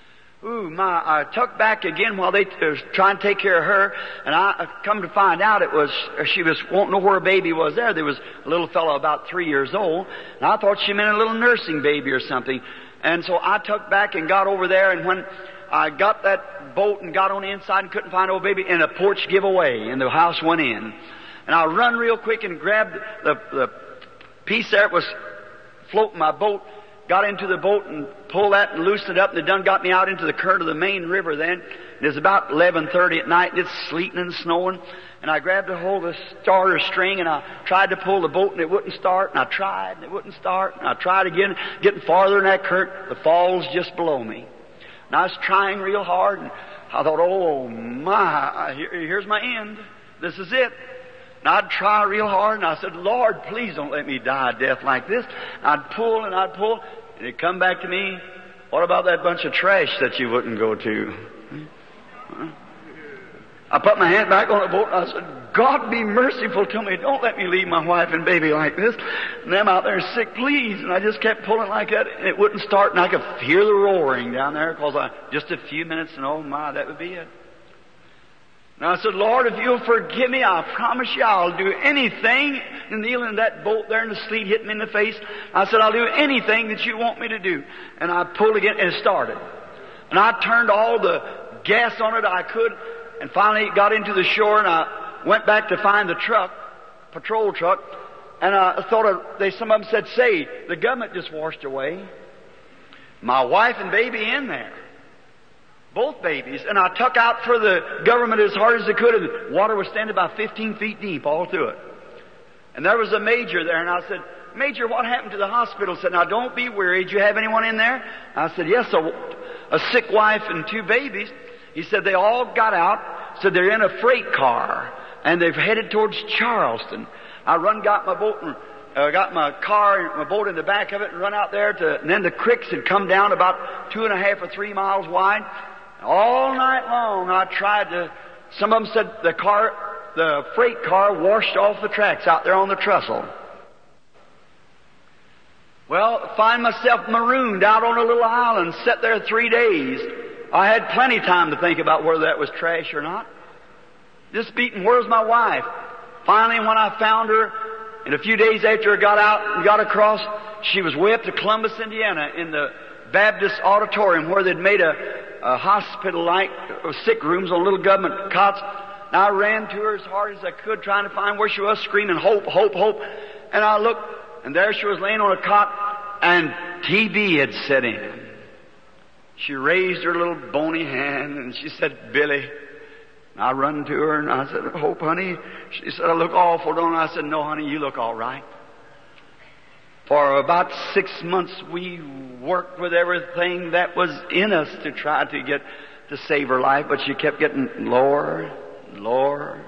Speaker 1: Ooh, I tucked back again while they were trying to take care of her, and I come to find out she was wanting to know where her baby was there. There was a little fellow about 3 years old, and I thought she meant a little nursing baby or something. And so I tucked back and got over there, and when I got that boat and got on the inside and couldn't find old baby, and the porch gave away, and the house went in. And I run real quick and grabbed the piece there that was floating my boat, got into the boat and pulled that and loosened it up, and they done got me out into the current of the main river then. It was about 11:30 at night, and it's sleeting and snowing. And I grabbed a hold of the starter string, and I tried to pull the boat, and it wouldn't start. And I tried, and it wouldn't start. And I tried again, getting farther in that current. The falls just below me. And I was trying real hard, and I thought, oh my, here's my end. This is it. And I'd try real hard, and I said, Lord, please don't let me die a death like this. And I'd pull, and it'd come back to me, what about that bunch of trash that you wouldn't go to? I put my hand back on the boat, and I said, God be merciful to me. Don't let me leave my wife and baby like this. And them out there sick, please. And I just kept pulling like that, and it wouldn't start, and I could hear the roaring down there, because just a few minutes, and oh my, that would be it. And I said, Lord, if you'll forgive me, I promise you I'll do anything. And kneeling in that boat there, and the sleet hit me in the face. I said, I'll do anything that you want me to do. And I pulled again, and it started. And I turned all the gas on it I could, and finally it got into the shore, and I went back to find the truck, patrol truck, and I thought some of them said, say, the government just washed away. My wife and baby in there. Both babies. And I tuck out for the government as hard as I could, and the water was standing about 15 feet deep all through it. And there was a major there, and I said, Major, what happened to the hospital? He said, now don't be worried. Do you have anyone in there? I said, yes, a sick wife and 2 babies. He said, they all got out. Said they're in a freight car, and they've headed towards Charleston. I got my boat and got my car and my boat in the back of it, and run out there and then the creeks had come down about 2.5 or 3 miles wide. All night long I tried to, some of them said the freight car washed off the tracks out there on the trestle. Well, find myself marooned out on a little island, sat there 3 days. I had plenty of time to think about whether that was trash or not. Just beating, where's my wife? Finally, when I found her, and a few days after I got out and got across, she was way up to Columbus, Indiana, in the Baptist auditorium where they'd made a hospital-like sick rooms on little government cots. And I ran to her as hard as I could, trying to find where she was, screaming, hope, hope, hope. And I looked, and there she was laying on a cot, and TB had set in. She raised her little bony hand, and she said, Billy. And I run to her, and I said, Hope, honey. She said, I look awful, don't I? I said, no, honey, you look all right. For about 6 months, we worked with everything that was in us to try to save her life, but she kept getting lower, lower.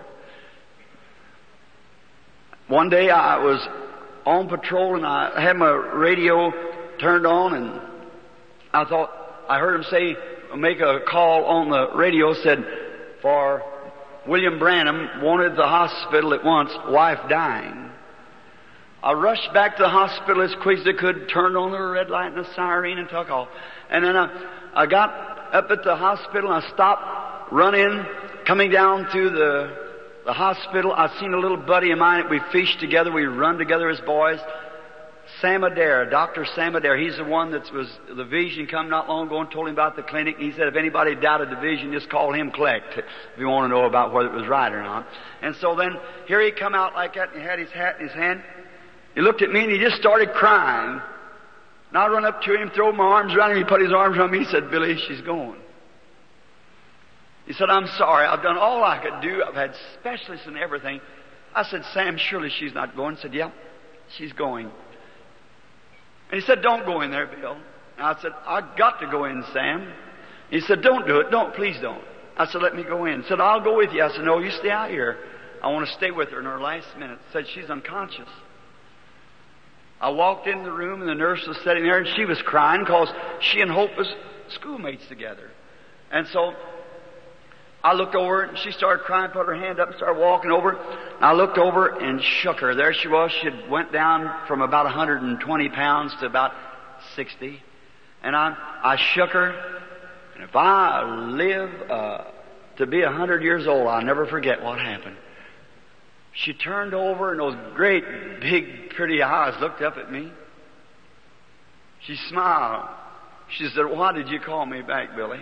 Speaker 1: One day I was on patrol, and I had my radio turned on, and I thought, I heard him make a call on the radio, said, for William Branham, wanted the hospital at once, wife dying. I rushed back to the hospital as quick as I could, turned on the red light and the siren and took off. And then I got up at the hospital, and I stopped, run in, coming down to the hospital. I seen a little buddy of mine that we fished together, we run together as boys. Sam Adair, Dr. Sam Adair, he's the one that was, the vision come not long ago and told him about the clinic. He said if anybody doubted the vision, just call him collect, if you want to know about whether it was right or not. And so then, here he come out like that, and he had his hat in his hand. He looked at me, and he just started crying. And I run up to him, throw my arms around him, he put his arms around me, he said, Billy, she's going. He said, I'm sorry, I've done all I could do, I've had specialists and everything. I said, Sam, surely she's not going. He said, yeah, she's going. And he said, don't go in there, Bill. And I said, I've got to go in, Sam. He said, don't do it. Don't, please don't. I said, let me go in. He said, I'll go with you. I said, no, you stay out here. I want to stay with her in her last minute. He said, she's unconscious. I walked in the room, and the nurse was sitting there, and she was crying because she and Hope was schoolmates together. And so I looked over, and she started crying, put her hand up, and started walking over. And I looked over and shook her. There she was. She had went down from about 120 pounds to about 60. And I shook her. And if I live to be 100 years old, I'll never forget what happened. She turned over, and those great, big, pretty eyes looked up at me. She smiled. She said, why did you call me back, Billy?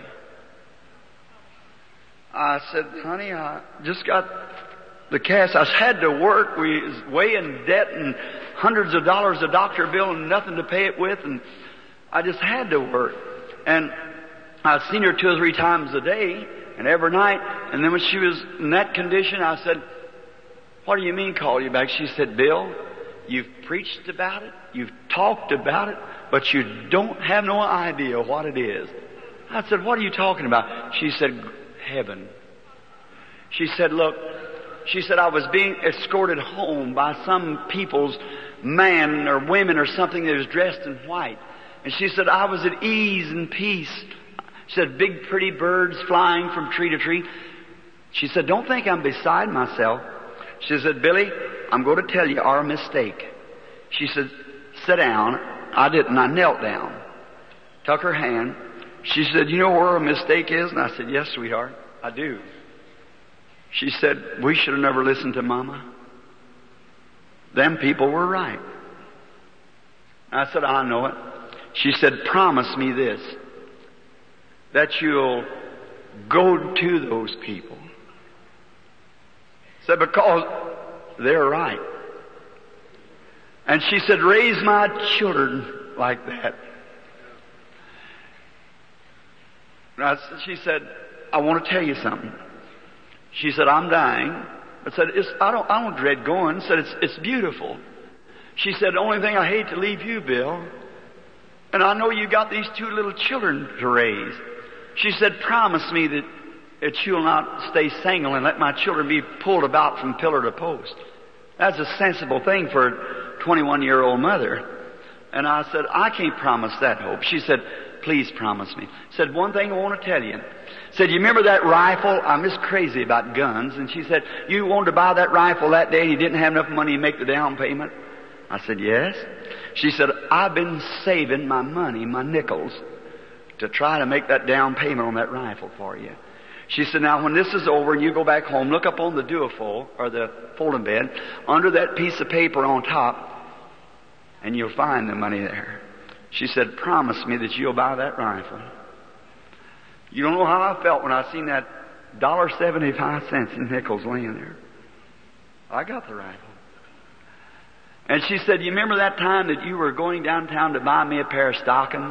Speaker 1: I said, honey, I just got the cast. I had to work. We was way in debt and hundreds of dollars a doctor bill and nothing to pay it with. And I just had to work. And I've seen her 2 or 3 times a day and every night. And then when she was in that condition, I said, what do you mean call you back? She said, Bill, you've preached about it, you've talked about it, but you don't have no idea what it is. I said, what are you talking about? She said, heaven. She said, look, she said, I was being escorted home by some people's man or women or something that was dressed in white. And she said, I was at ease and peace. She said, big pretty birds flying from tree to tree. She said, don't think I'm beside myself. She said, Billy, I'm going to tell you our mistake. She said, sit down. I didn't. I knelt down. Took her hand. She said, you know where our mistake is? And I said, yes, sweetheart, I do. She said, we should have never listened to Mama. Them people were right. I said, I know it. She said, promise me this, that you'll go to those people. Said, because they're right. And she said, raise my children like that. And she said, I want to tell you something. She said, I'm dying. I said, I don't dread going. Said, it's beautiful. She said, the only thing I hate to leave you, Bill. And I know you got these 2 little children to raise. She said, promise me that you'll not stay single and let my children be pulled about from pillar to post. That's a sensible thing for a 21-year-old mother. And I said, I can't promise that, Hope. She said, please promise me. Said, one thing I want to tell you. Said, you remember that rifle? I'm just crazy about guns. And she said, you wanted to buy that rifle that day and you didn't have enough money to make the down payment? I said, yes. She said, I've been saving my money, my nickels, to try to make that down payment on that rifle for you. She said, now when this is over and you go back home, look up on the duofold, or the folding bed, under that piece of paper on top, and you'll find the money there. She said, promise me that you'll buy that rifle. You don't know how I felt when I seen that $1.75 in nickels laying there. I got the rifle. And she said, you remember that time that you were going downtown to buy me a pair of stockings?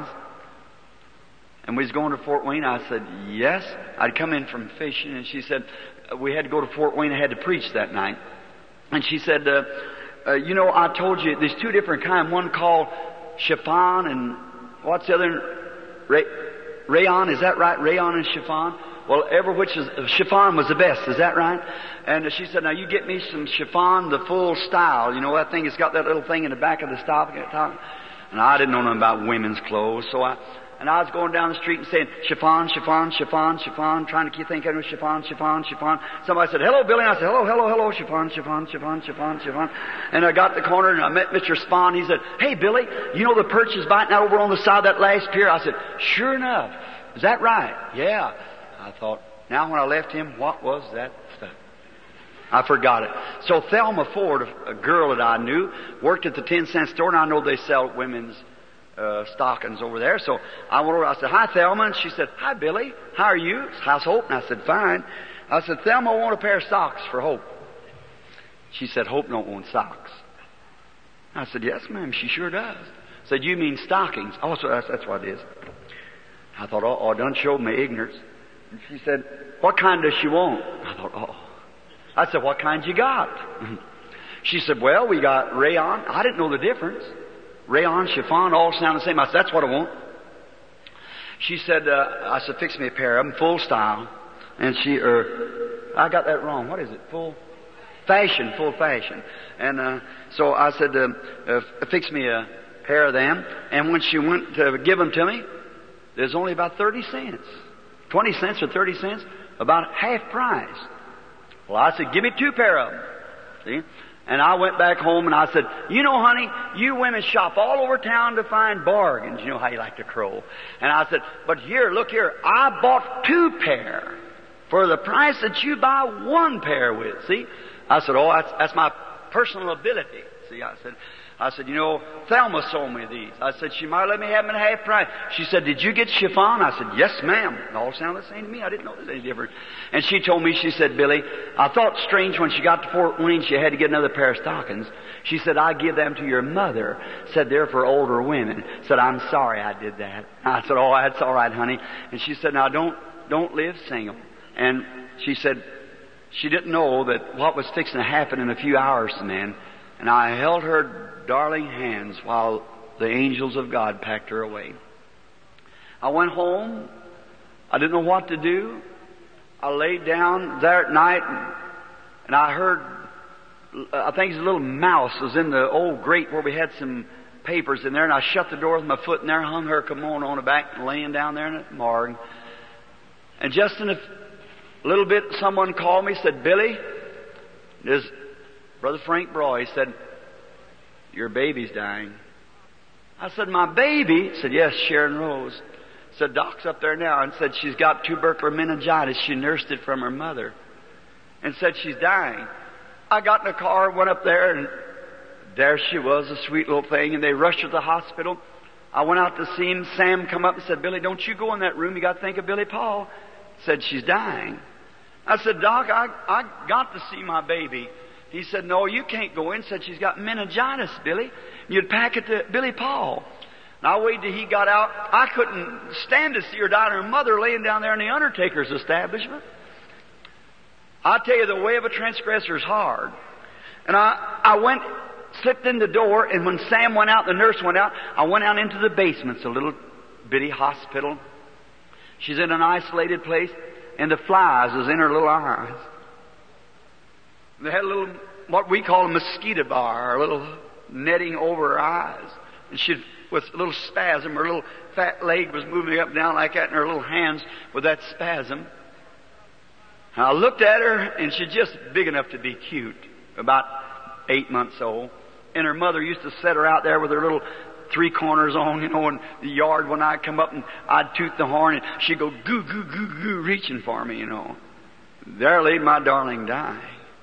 Speaker 1: And we was going to Fort Wayne? I said, yes. I'd come in from fishing, and she said, we had to go to Fort Wayne. I had to preach that night. And she said, you know, I told you there's 2 different kinds. One called chiffon, and what's the other? Rayon, is that right? Rayon and chiffon? Well, chiffon was the best, is that right? And she said, now you get me some chiffon, the full style. You know, that thing, it's got that little thing in the back of the top. And I didn't know nothing about women's clothes, so I was going down the street and saying, chiffon, chiffon, chiffon, chiffon, trying to think of chiffon, chiffon, chiffon. Somebody said, hello, Billy. And I said, hello, chiffon, chiffon, chiffon, chiffon, chiffon. And I got to the corner and I met Mr. Spahn. He said, hey, Billy, you know the perch is biting out over on the side of that last pier? I said, sure enough. Is that right? Yeah. I thought, now when I left him, what was that stuff? I forgot it. So Thelma Ford, a girl that I knew, worked at the 10-cent store, and I know they sell women's stockings over there. So I went over, I said, hi, Thelma. And she said, hi, Billy. How are you? How's Hope? And I said, fine. I said, Thelma, I want a pair of socks for Hope. She said, Hope don't want socks. I said, yes, ma'am, she sure does. I said, you mean stockings? Oh, so that's what it is. I thought, oh, done showed my ignorance. And she said, what kind does she want? I thought, oh. I said, what kind you got? She said, well, we got rayon. I didn't know the difference. Rayon, chiffon, all sound the same. I said, that's what I want. She said, I said, fix me a pair of them, full style. And I got that wrong. What is it? Full fashion. And so I said, fix me a pair of them. And when she went to give them to me, there's only about 30 cents. 20 cents or 30 cents, about half price. Well, I said, give me 2 pair of them. See? And I went back home and I said, you know, honey, you women shop all over town to find bargains. You know how you like to crow. And I said, but here, look here, I bought 2 pair for the price that you buy 1 pair with. See? I said, oh, that's my personal ability. See, I said, I said, you know, Thelma sold me these. I said, she might let me have them at half price. She said, did you get chiffon? I said, yes, ma'am. It all sounded the same to me. I didn't know there was any difference. And she told me, she said, Billy, I thought strange when she got to Fort Wayne she had to get another pair of stockings. She said, I give them to your mother. Said, they're for older women. Said, I'm sorry I did that. I said, oh, that's all right, honey. And she said, now don't live single. And she said, she didn't know that what was fixing to happen in a few hours, man. And I held her darling hands while the angels of God packed her away. I went home. I didn't know what to do. I laid down there at night and I heard, I think a little mouse was in the old grate where we had some papers in there, and I shut the door with my foot in there, hung her kimono on the back, laying down there in the morgue. And just in a little bit, someone called me, said, Billy, there's Brother Frank Broy. He said, your baby's dying. I said, my baby? He said, yes, Sharon Rose. Said, Doc's up there now, and said she's got tubercular meningitis. She nursed it from her mother. And said she's dying. I got in a car, went up there, and there she was, a sweet little thing, and they rushed her to the hospital. I went out to see him. Sam come up and said, Billy, don't you go in that room. You got to think of Billy Paul. Said, she's dying. I said, Doc, I got to see my baby. He said, no, you can't go in. Said, she's got meningitis, Billy. You'd pack it to Billy Paul. And I waited till he got out. I couldn't stand to see her die and her mother laying down there in the undertaker's establishment. I tell you, the way of a transgressor is hard. And I went, slipped in the door, and when Sam went out, the nurse went out, I went out into the basement. It's a little bitty hospital. She's in an isolated place, and the flies was in her little eyes. They had a little, what we call a mosquito bar, a little netting over her eyes. And she, with a little spasm, her little fat leg was moving up and down like that, and her little hands with that spasm. And I looked at her, and she's just big enough to be cute, about 8 months old. And her mother used to set her out there with her little 3 corners on, you know, in the yard when I'd come up and I'd toot the horn, and she'd go goo, goo, goo, goo, reaching for me, you know. There laid my darling dying.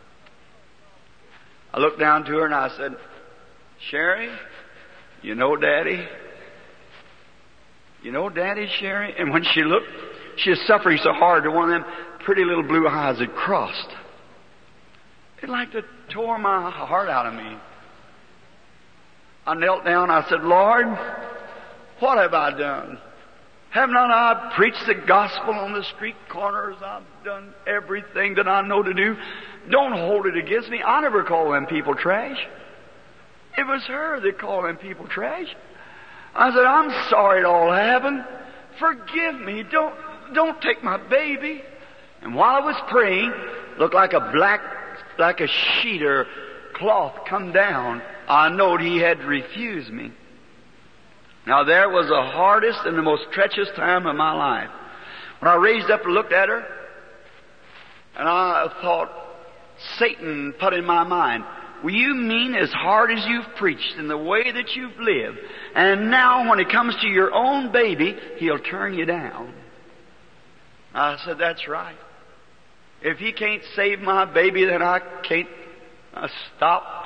Speaker 1: I looked down to her and I said, Sherry, you know Daddy? You know Daddy, Sherry? And when she looked, she was suffering so hard that one of them pretty little blue eyes had crossed. It like to tore my heart out of me. I knelt down, I said, Lord, what have I done? Haven't I preached the gospel on the street corners? I've done everything that I know to do. Don't hold it against me. I never call them people trash. It was her that called them people trash. I said, I'm sorry it all happened. Forgive me. Don't take my baby. And while I was praying, looked like a sheet or cloth come down. I knowed he had refused me. Now there was the hardest and the most treacherous time of my life. When I raised up and looked at her, and I thought, Satan put in my mind, well, you mean as hard as you've preached and the way that you've lived, and now when it comes to your own baby, he'll turn you down. I said, that's right. If he can't save my baby, then I can't. I stopped.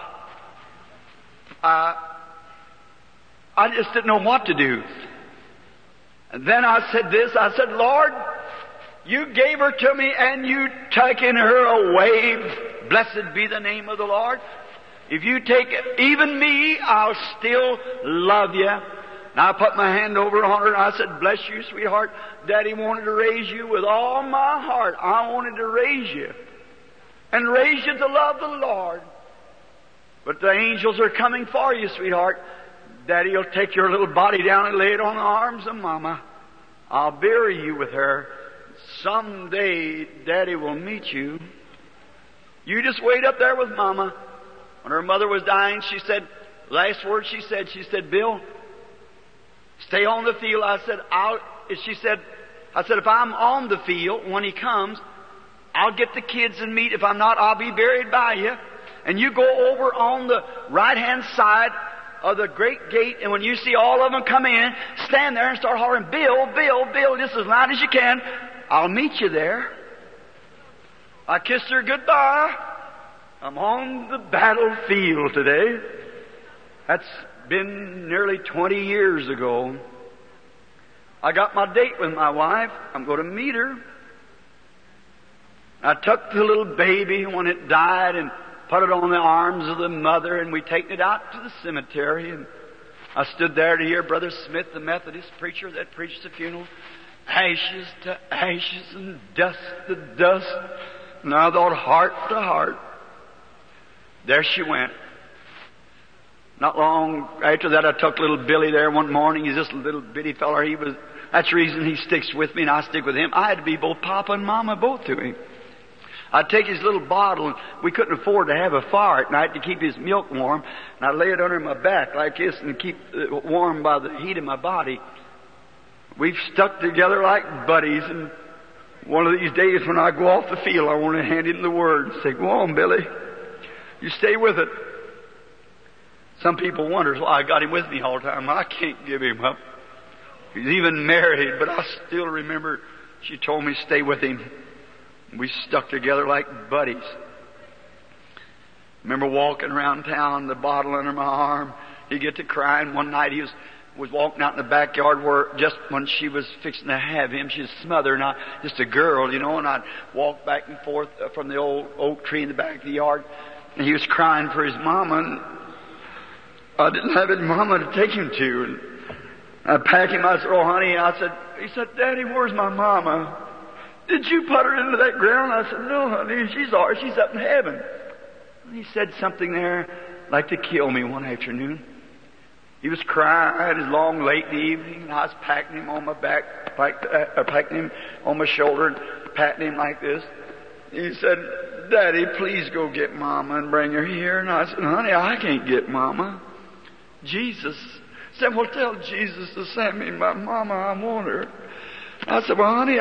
Speaker 1: I just didn't know what to do. And then I said this, I said, Lord, you gave her to me and you taken her away. Blessed be the name of the Lord. If you take even me, I'll still love you. And I put my hand over on her and I said, bless you, sweetheart. Daddy wanted to raise you with all my heart. I wanted to raise you. And raise you to love the Lord. But the angels are coming for you, sweetheart. Daddy will take your little body down and lay it on the arms of Mama. I'll bury you with her. Someday, Daddy will meet you. You just wait up there with Mama. When her mother was dying, she said, last word she said, Bill, stay on the field. I said, if I'm on the field when he comes, I'll get the kids and meet. If I'm not, I'll be buried by you. And you go over on the right-hand side of the great gate, and when you see all of them come in, stand there and start hollering, Bill, Bill, Bill, just as loud as you can. I'll meet you there. I kissed her goodbye. I'm on the battlefield today. That's been nearly 20 years ago. I got my date with my wife. I'm going to meet her. I took the little baby when it died and put it on the arms of the mother, and we taken it out to the cemetery. And I stood there to hear Brother Smith, the Methodist preacher that preached the funeral. Ashes to ashes and dust to dust. And I thought, heart to heart. There she went. Not long after that, I took little Billy there one morning. He's just a little bitty feller. That's the reason he sticks with me and I stick with him. I had to be both Papa and Mama both to him. I'd take his little bottle, and we couldn't afford to have a fire at night to keep his milk warm, and I'd lay it under my back like this and keep it warm by the heat of my body. We've stuck together like buddies, and one of these days when I go off the field, I want to hand him the word and say, go on, Billy. You stay with it. Some people wonder why I got him with me all the time. I can't give him up. He's even married, but I still remember she told me stay with him. We stuck together like buddies. Remember walking around town, the bottle under my arm. He'd get to crying. One night he was walking out in the backyard where just when she was fixing to have him, she was smothered, and just a girl, you know, and I'd walk back and forth from the old oak tree in the back of the yard, and he was crying for his mama, and I didn't have his mama to take him to. And I'd pack him. I said, oh, honey, he said, Daddy, where's my mama? Did you put her into that ground? I said, no, honey, she's ours. She's up in heaven. And he said something there like to kill me one afternoon. He was crying. It was long, late in the evening, and I was packing him on my back, packing him on my shoulder, and patting him like this. He said, Daddy, please go get Mama and bring her here. And I said, honey, I can't get Mama. Jesus said, well, tell Jesus to send me my Mama. I want her. I said, well, honey,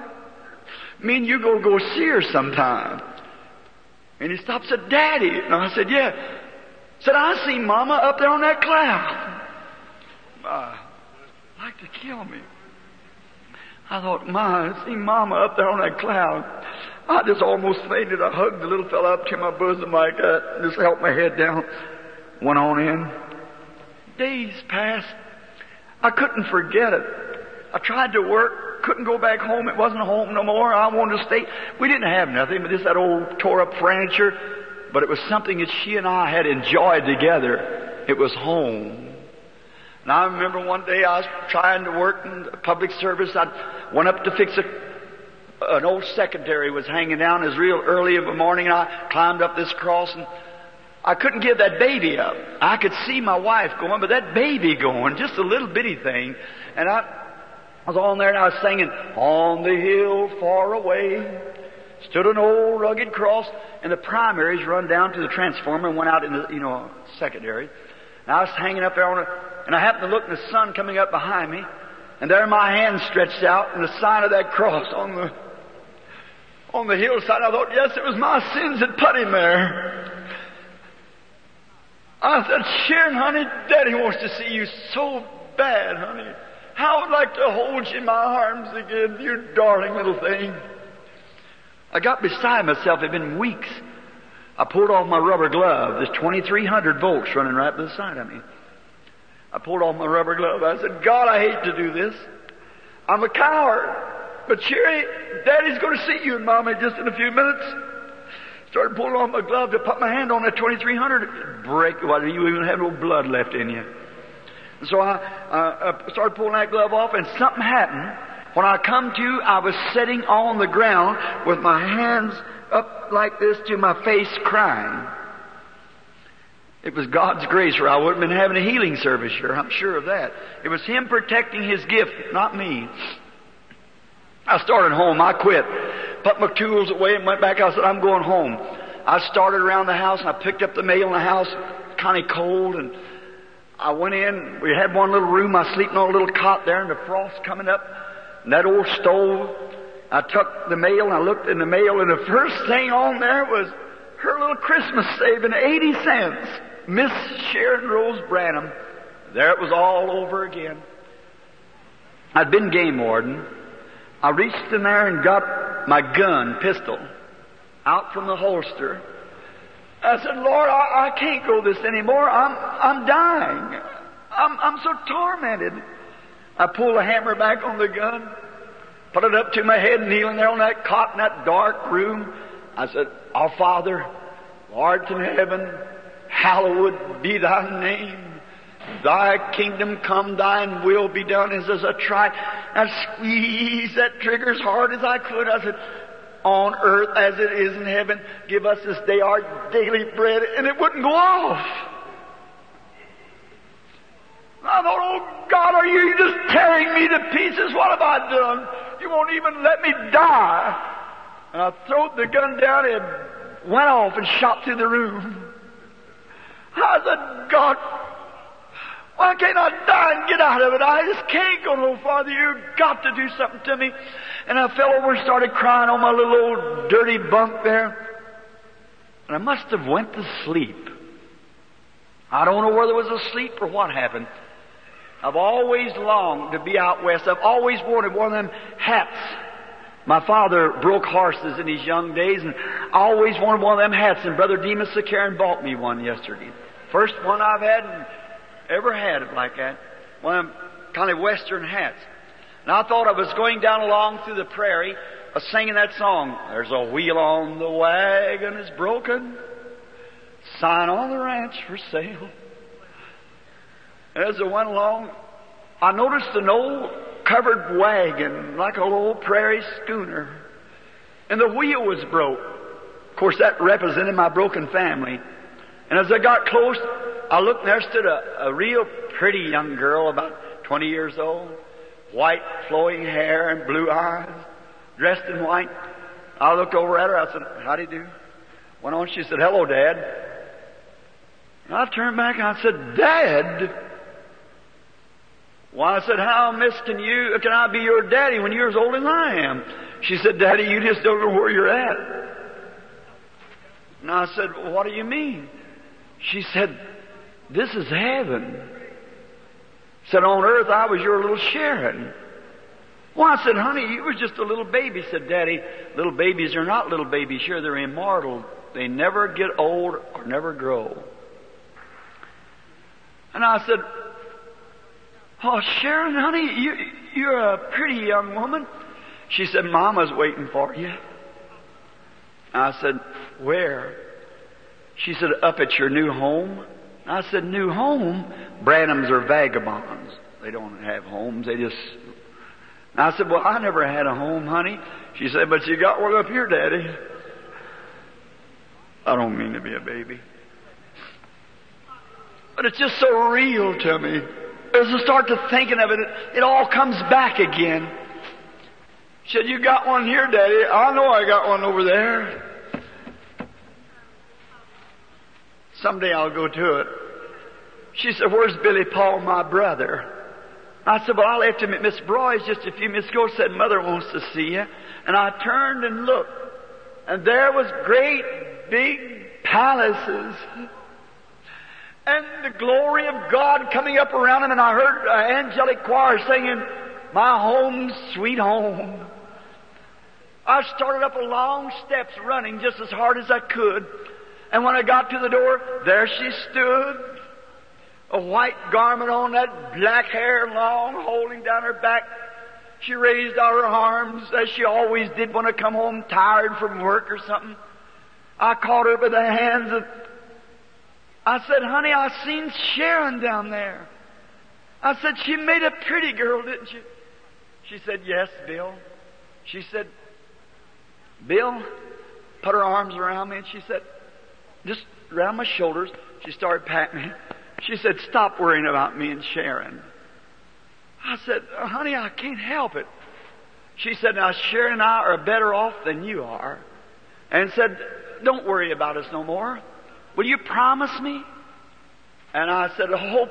Speaker 1: me and you go see her sometime. And he stopped and said, Daddy. And I said, yeah. Said, I see Mama up there on that cloud. Like to kill me. I thought, I see Mama up there on that cloud. I just almost fainted. I hugged the little fella up to my bosom like that and just held my head down. Went on in. Days passed. I couldn't forget it. I tried to work, couldn't go back home. It wasn't home no more. I wanted to stay. We didn't have nothing but just that old tore up furniture. But it was something that she and I had enjoyed together. It was home. And I remember one day I was trying to work in public service. I went up to fix an old secretary was hanging down. It was real early in the morning, and I climbed up this cross, and I couldn't give that baby up. I could see my wife going, but that baby going, just a little bitty thing. And I was on there and I was singing, on the hill far away stood an old rugged cross, and the primaries run down to the transformer and went out in the, secondary. And I was hanging up there on it, and I happened to look, and the sun coming up behind me, and there my hand stretched out, and the sign of that cross on the hillside. I thought, yes, it was my sins that put him there. I said, Sharon, honey, Daddy wants to see you so bad, honey. I would like to hold you in my arms again, you darling little thing. I got beside myself. It had been weeks. I pulled off my rubber glove. There's 2,300 volts running right beside of me. I pulled off my rubber glove. I said, God, I hate to do this. I'm a coward. But Sherry, Daddy's going to see you and Mama just in a few minutes. Started pulling off my glove to put my hand on that 2,300. Break. Well, you even have no blood left in you. And so I started pulling that glove off, and something happened. When I come to, I was sitting on the ground with my hands up like this to my face crying. It was God's grace, or I wouldn't have been having a healing service here. I'm sure of that. It was Him protecting His gift, not me. I started home. I quit. Put my tools away and went back. I said, I'm going home. I started around the house, and I picked up the mail in the house, kind of cold, and I went in. We had one little room. I was sleeping on a little cot there, and the frost coming up. And that old stove, I took the mail and I looked in the mail, and the first thing on there was her little Christmas saving, 80 cents. Miss Sharon Rose Branham. There it was all over again. I'd been game warden. I reached in there and got my gun, pistol, out from the holster. I said, Lord, I can't go this anymore. I'm dying. I'm so tormented. I pulled the hammer back on the gun, put it up to my head, kneeling there on that cot in that dark room. I said, Our Father, Lord in heaven, hallowed be thy name. Thy kingdom come, thine will be done. As I tried, I squeezed that trigger as hard as I could. I said, On earth as it is in heaven, give us this day our daily bread. And it wouldn't go off. I thought, oh God, are you just tearing me to pieces? What have I done? You won't even let me die. And I threw the gun down and it went off and shot through the room. I said, God, why can't I die and get out of it? I just can't go no farther. You've got to do something to me. And I fell over and started crying on my little old dirty bunk there. And I must have went to sleep. I don't know whether it was asleep or what happened. I've always longed to be out west. I've always wanted one of them hats. My father broke horses in his young days, and I always wanted one of them hats, and Brother Demas Sakarin bought me one yesterday. First one I've had and ever had it like that. One of them kind of western hats. And I thought I was going down along through the prairie, singing that song. There's a wheel on the wagon is broken, sign on the ranch for sale. As I went along, I noticed an old covered wagon, like an old prairie schooner. And the wheel was broke. Of course, that represented my broken family. And as I got close, I looked and there stood a real pretty young girl, about 20 years old, white flowing hair and blue eyes, dressed in white. I looked over at her, I said, how do you do? Went on, she said, hello, Dad. And I turned back and I said, Dad? Well, I said, how, miss, can I be your daddy when you're as old as I am? She said, Daddy, you just don't know where you're at. And I said, well, what do you mean? She said, this is heaven. Said, on earth I was your little Sharon. Well, I said, honey, you was just a little baby. Said, Daddy, little babies are not little babies. Sure, they're immortal. They never get old or never grow. And I said, oh, Sharon, honey, you're a pretty young woman. She said, Mama's waiting for you. I said, where? She said, up at your new home. I said, new home? Branhams are vagabonds. They don't have homes. They just... And I said, well, I never had a home, honey. She said, but you got one up here, Daddy. I don't mean to be a baby. But it's just so real to me. As I start to thinking of it, it all comes back again. She said, you got one here, Daddy. I know I got one over there. Someday I'll go to it. She said, where's Billy Paul, my brother? I said, well, I left him at Miss Broy's just a few minutes ago. Said, Mother wants to see you. And I turned and looked. And there was great big palaces. And the glory of God coming up around him. And I heard an angelic choir singing, my home, sweet home. I started up a long steps running just as hard as I could. And when I got to the door, there she stood. A white garment on, that black hair long, holding down her back. She raised out her arms, as she always did when I come home tired from work or something. I caught her by the hands and I said, honey, I seen Sharon down there. I said, she made a pretty girl, didn't she? She said, yes, Bill. She said, Bill, put her arms around me, and she said, just around my shoulders. She started patting me. She said, stop worrying about me and Sharon. I said, honey, I can't help it. She said, now Sharon and I are better off than you are. And said, don't worry about us no more. Will you promise me? And I said,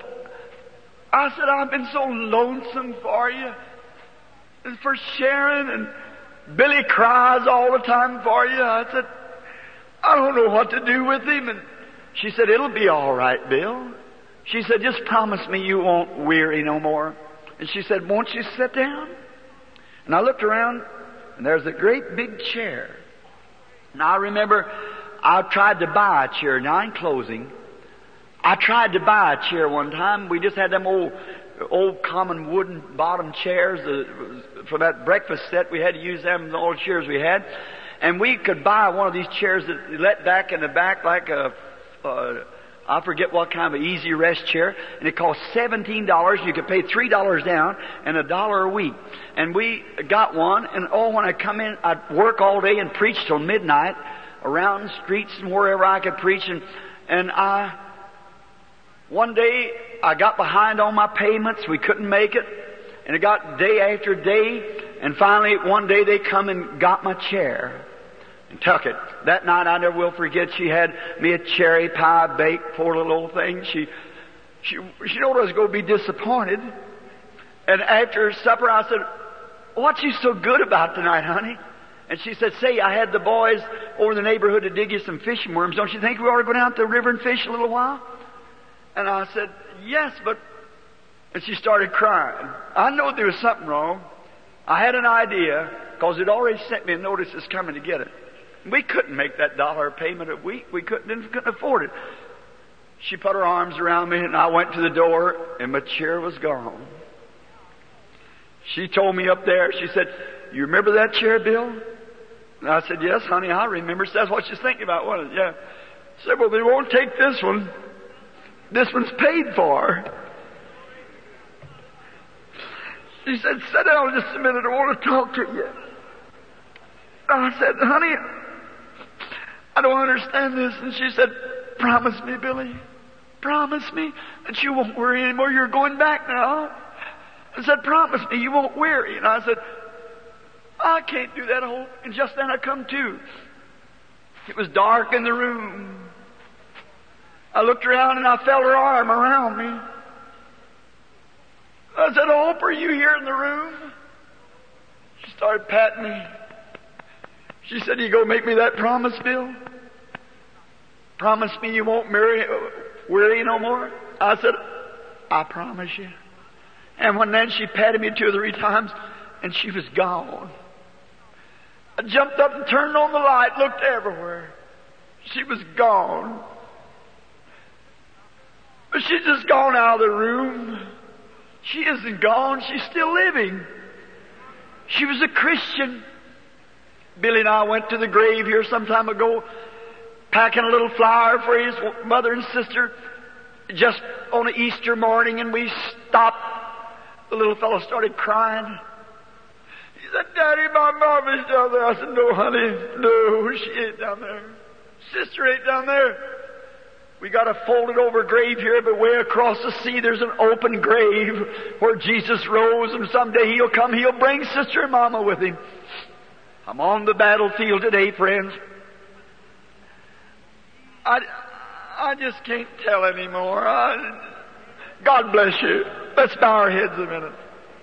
Speaker 1: I've been so lonesome for you. And for Sharon, and Billy cries all the time for you. I said, I don't know what to do with him. And she said, it'll be all right, Bill. She said, just promise me you won't weary no more. And she said, won't you sit down? And I looked around, and there's a great big chair. And I remember I tried to buy a chair. Now, in closing, I tried to buy a chair one time. We just had them old common wooden bottom chairs for that breakfast set. We had to use them, the old chairs we had. And we could buy one of these chairs that let back in the back like I forget what kind of easy rest chair, and it cost $17. You could pay $3 down and $1 a week. And we got one, and when I come in, I'd work all day and preach till midnight around the streets and wherever I could preach. And one day I got behind on my payments. We couldn't make it, and it got day after day. And finally, one day they come and got my chair and took it. That night I never will forget, she had me a cherry pie baked, poor little old thing. She knew I was going to be disappointed. And after supper I said, "What's you so good about tonight, honey?" And she said, "Say, I had the boys over in the neighborhood to dig you some fishing worms. Don't you think we ought to go down to the river and fish a little while?" And I said, "Yes, but..." And she started crying. I know there was something wrong. I had an idea, because it already sent me a notice it's coming to get it. We couldn't make that $1 payment a week. We couldn't afford it. She put her arms around me, and I went to the door, and my chair was gone. She told me up there, she said, "You remember that chair, Bill?" And I said, "Yes, honey, I remember." So that's what she's thinking about, wasn't it? Yeah. She said, "Well, they won't take this one. This one's paid for." She said, "Sit down just a minute, I want to talk to you." I said, "Honey, I don't understand this." And she said, "Promise me, Billy. Promise me that you won't worry anymore. You're going back now." I said, "Promise me you won't worry." And I said, "I can't do that, Hope." And just then I come to. It was dark in the room. I looked around and I felt her arm around me. I said, "Hope, are you here in the room?" She started patting me. She said, "You go make me that promise, Bill? Promise me you won't worry no more?" I said, "I promise you." And then she patted me 2 or 3 times, and she was gone. I jumped up and turned on the light, looked everywhere. She was gone. But she's just gone out of the room. She isn't gone. She's still living. She was a Christian. Billy and I went to the grave here some time ago, packing a little flower for his mother and sister, just on an Easter morning, and we stopped. The little fellow started crying. He said, "Daddy, my mom is down there." I said, "No, honey, no, she ain't down there. Sister ain't down there." We got a folded over grave here, but way across the sea there's an open grave where Jesus rose, and someday He'll come, He'll bring Sister and Mama with Him. I'm on the battlefield today, friends. I just can't tell anymore. God bless you. Let's bow our heads a minute.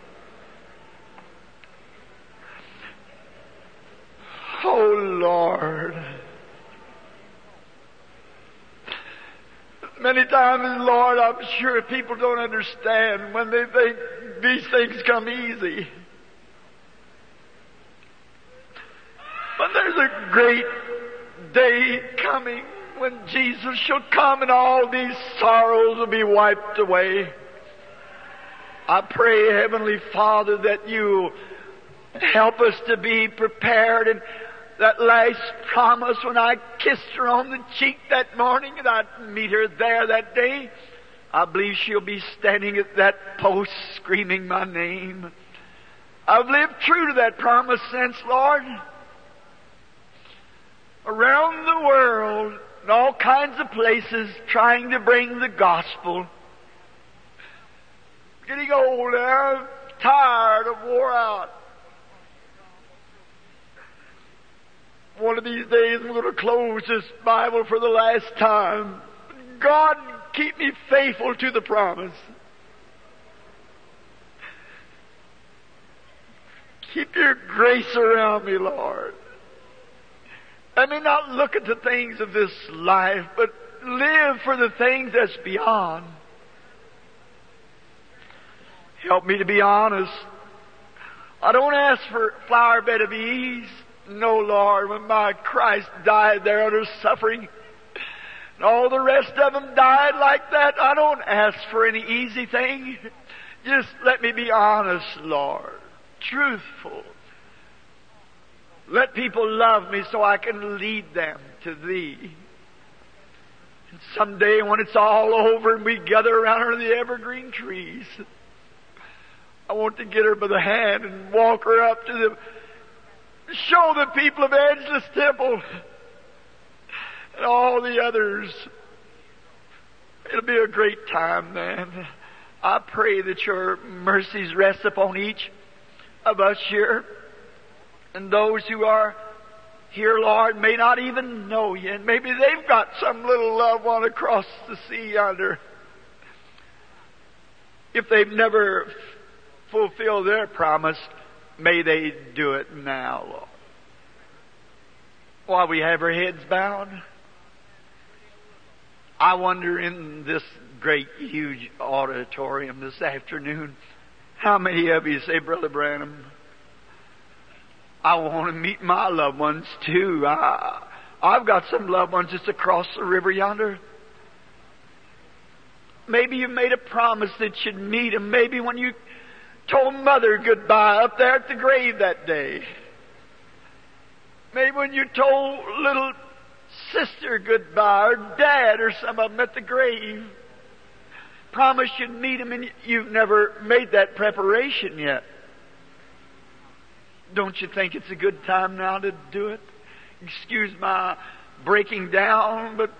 Speaker 1: Oh, Lord. Many times, Lord, I'm sure people don't understand when they think these things come easy. But there's a great day coming when Jesus shall come and all these sorrows will be wiped away. I pray, Heavenly Father, that You help us to be prepared. And that last promise, when I kissed her on the cheek that morning and I'd meet her there that day, I believe she'll be standing at that post screaming my name. I've lived true to that promise since, Lord. Around the world, in all kinds of places, trying to bring the gospel. Getting old now, tired, wore out. One of these days I'm going to close this Bible for the last time. God, keep me faithful to the promise. Keep Your grace around me, Lord. Let me not look at the things of this life, but live for the things that's beyond. Help me to be honest. I don't ask for flower bed of ease.
Speaker 3: No, Lord, when my Christ died there under suffering, and all the rest of them died like that, I don't ask for any easy thing. Just let me be honest, Lord, truthful. Let people love me so I can lead them to Thee. And someday when it's all over and we gather around under the evergreen trees, I want to get her by the hand and walk her up to show the people of Angelus Temple and all the others. It'll be a great time then. I pray that Your mercies rest upon each of us here. And those who are here, Lord, may not even know You. And maybe they've got some little loved one across the sea yonder. If they've never fulfilled their promise, may they do it now, Lord. While we have our heads bowed, I wonder in this great, huge auditorium this afternoon, how many of you say, Brother Branham, I want to meet my loved ones too. I've got some loved ones just across the river yonder. Maybe you made a promise that you'd meet them. Maybe when you told Mother goodbye up there at the grave that day. Maybe when you told little sister goodbye, or Dad, or some of them at the grave. Promise you'd meet them, and you've never made that preparation yet. Don't you think it's a good time now to do it? Excuse my breaking down, but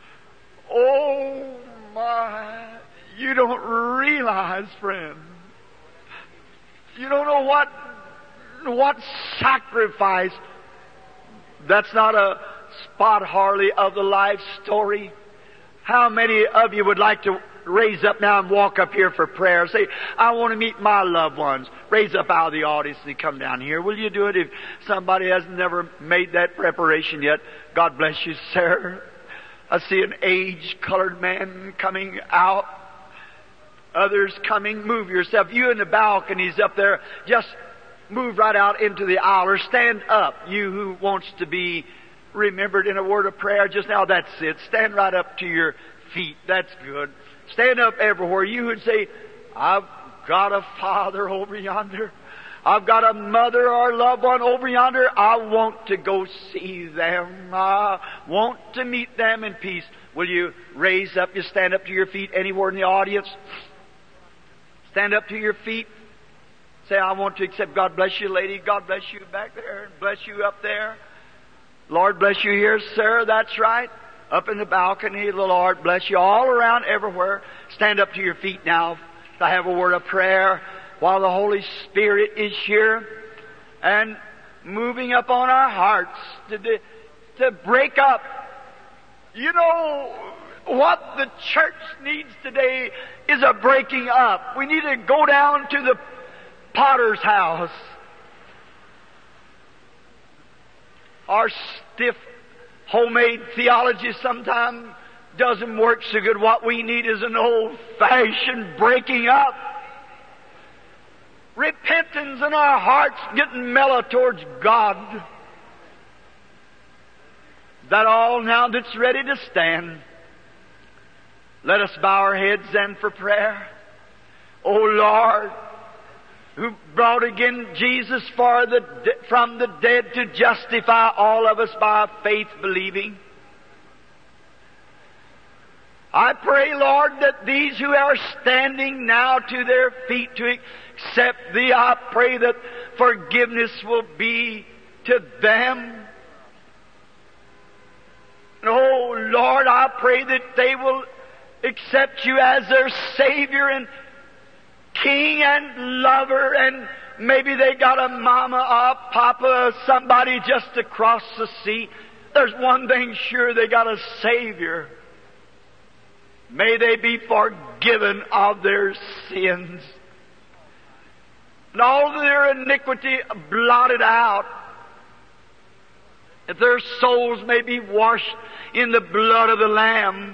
Speaker 3: oh my, you don't realize, friend. You don't know what sacrifice. That's not a spot hardly of the life story. How many of you would like to raise up now and walk up here for prayer? Say, I want to meet my loved ones. Raise up out of the audience and come down here. Will you do it if somebody has never made that preparation yet? God bless you, sir. I see an age-colored man coming out. Others coming. Move yourself. You in the balconies up there, just move right out into the aisle or stand up. You who wants to be remembered in a word of prayer just now, that's it. Stand right up to your feet. That's good. Stand up everywhere. You would say, I've got a father over yonder. I've got a mother or a loved one over yonder. I want to go see them. I want to meet them in peace. Will you raise up, you stand up to your feet anywhere in the audience? Stand up to your feet. Say, I want to accept. God bless you, lady. God bless you back there. Bless you up there. Lord bless you here, sir. That's right. Up in the balcony, the Lord bless you all around, everywhere. Stand up to your feet now to have a word of prayer while the Holy Spirit is here and moving up on our hearts to break up. You know, what the church needs today is a breaking up. We need to go down to the potter's house. Our stiff homemade theology sometimes doesn't work so good. What we need is an old-fashioned breaking up. Repentance in our hearts, getting mellow towards God. That all now that's ready to stand. Let us bow our heads then for prayer. O Lord, who brought again Jesus from the dead to justify all of us by faith believing. I pray, Lord, that these who are standing now to their feet to accept Thee, I pray that forgiveness will be to them. Oh, Lord, I pray that they will accept You as their Savior and King and lover, and maybe they got a mama, a papa, somebody just across the sea. There's one thing sure, they got a Savior. May they be forgiven of their sins and all their iniquity blotted out. That their souls may be washed in the blood of the Lamb.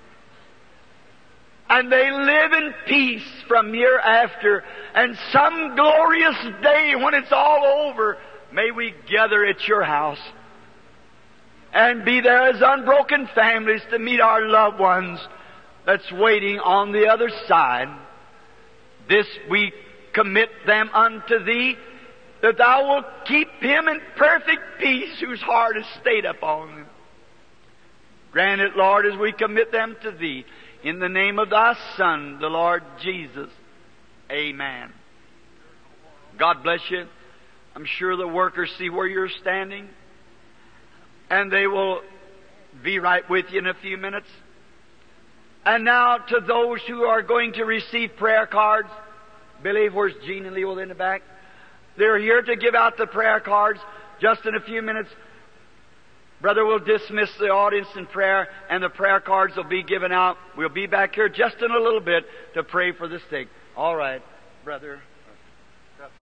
Speaker 3: And they live in peace from hereafter. And some glorious day when it's all over, may we gather at Your house and be there as unbroken families to meet our loved ones that's waiting on the other side. This we commit them unto Thee, that Thou wilt keep him in perfect peace whose heart is stayed upon them. Grant it, Lord, as we commit them to Thee, in the name of Thy Son, the Lord Jesus. Amen. God bless you. I'm sure the workers see where you're standing, and they will be right with you in a few minutes. And now to those who are going to receive prayer cards. Billy, where's Gene and Leo in the back? They're here to give out the prayer cards just in a few minutes. Brother will dismiss the audience in prayer, and the prayer cards will be given out. We'll be back here just in a little bit to pray for the sick. All right, brother.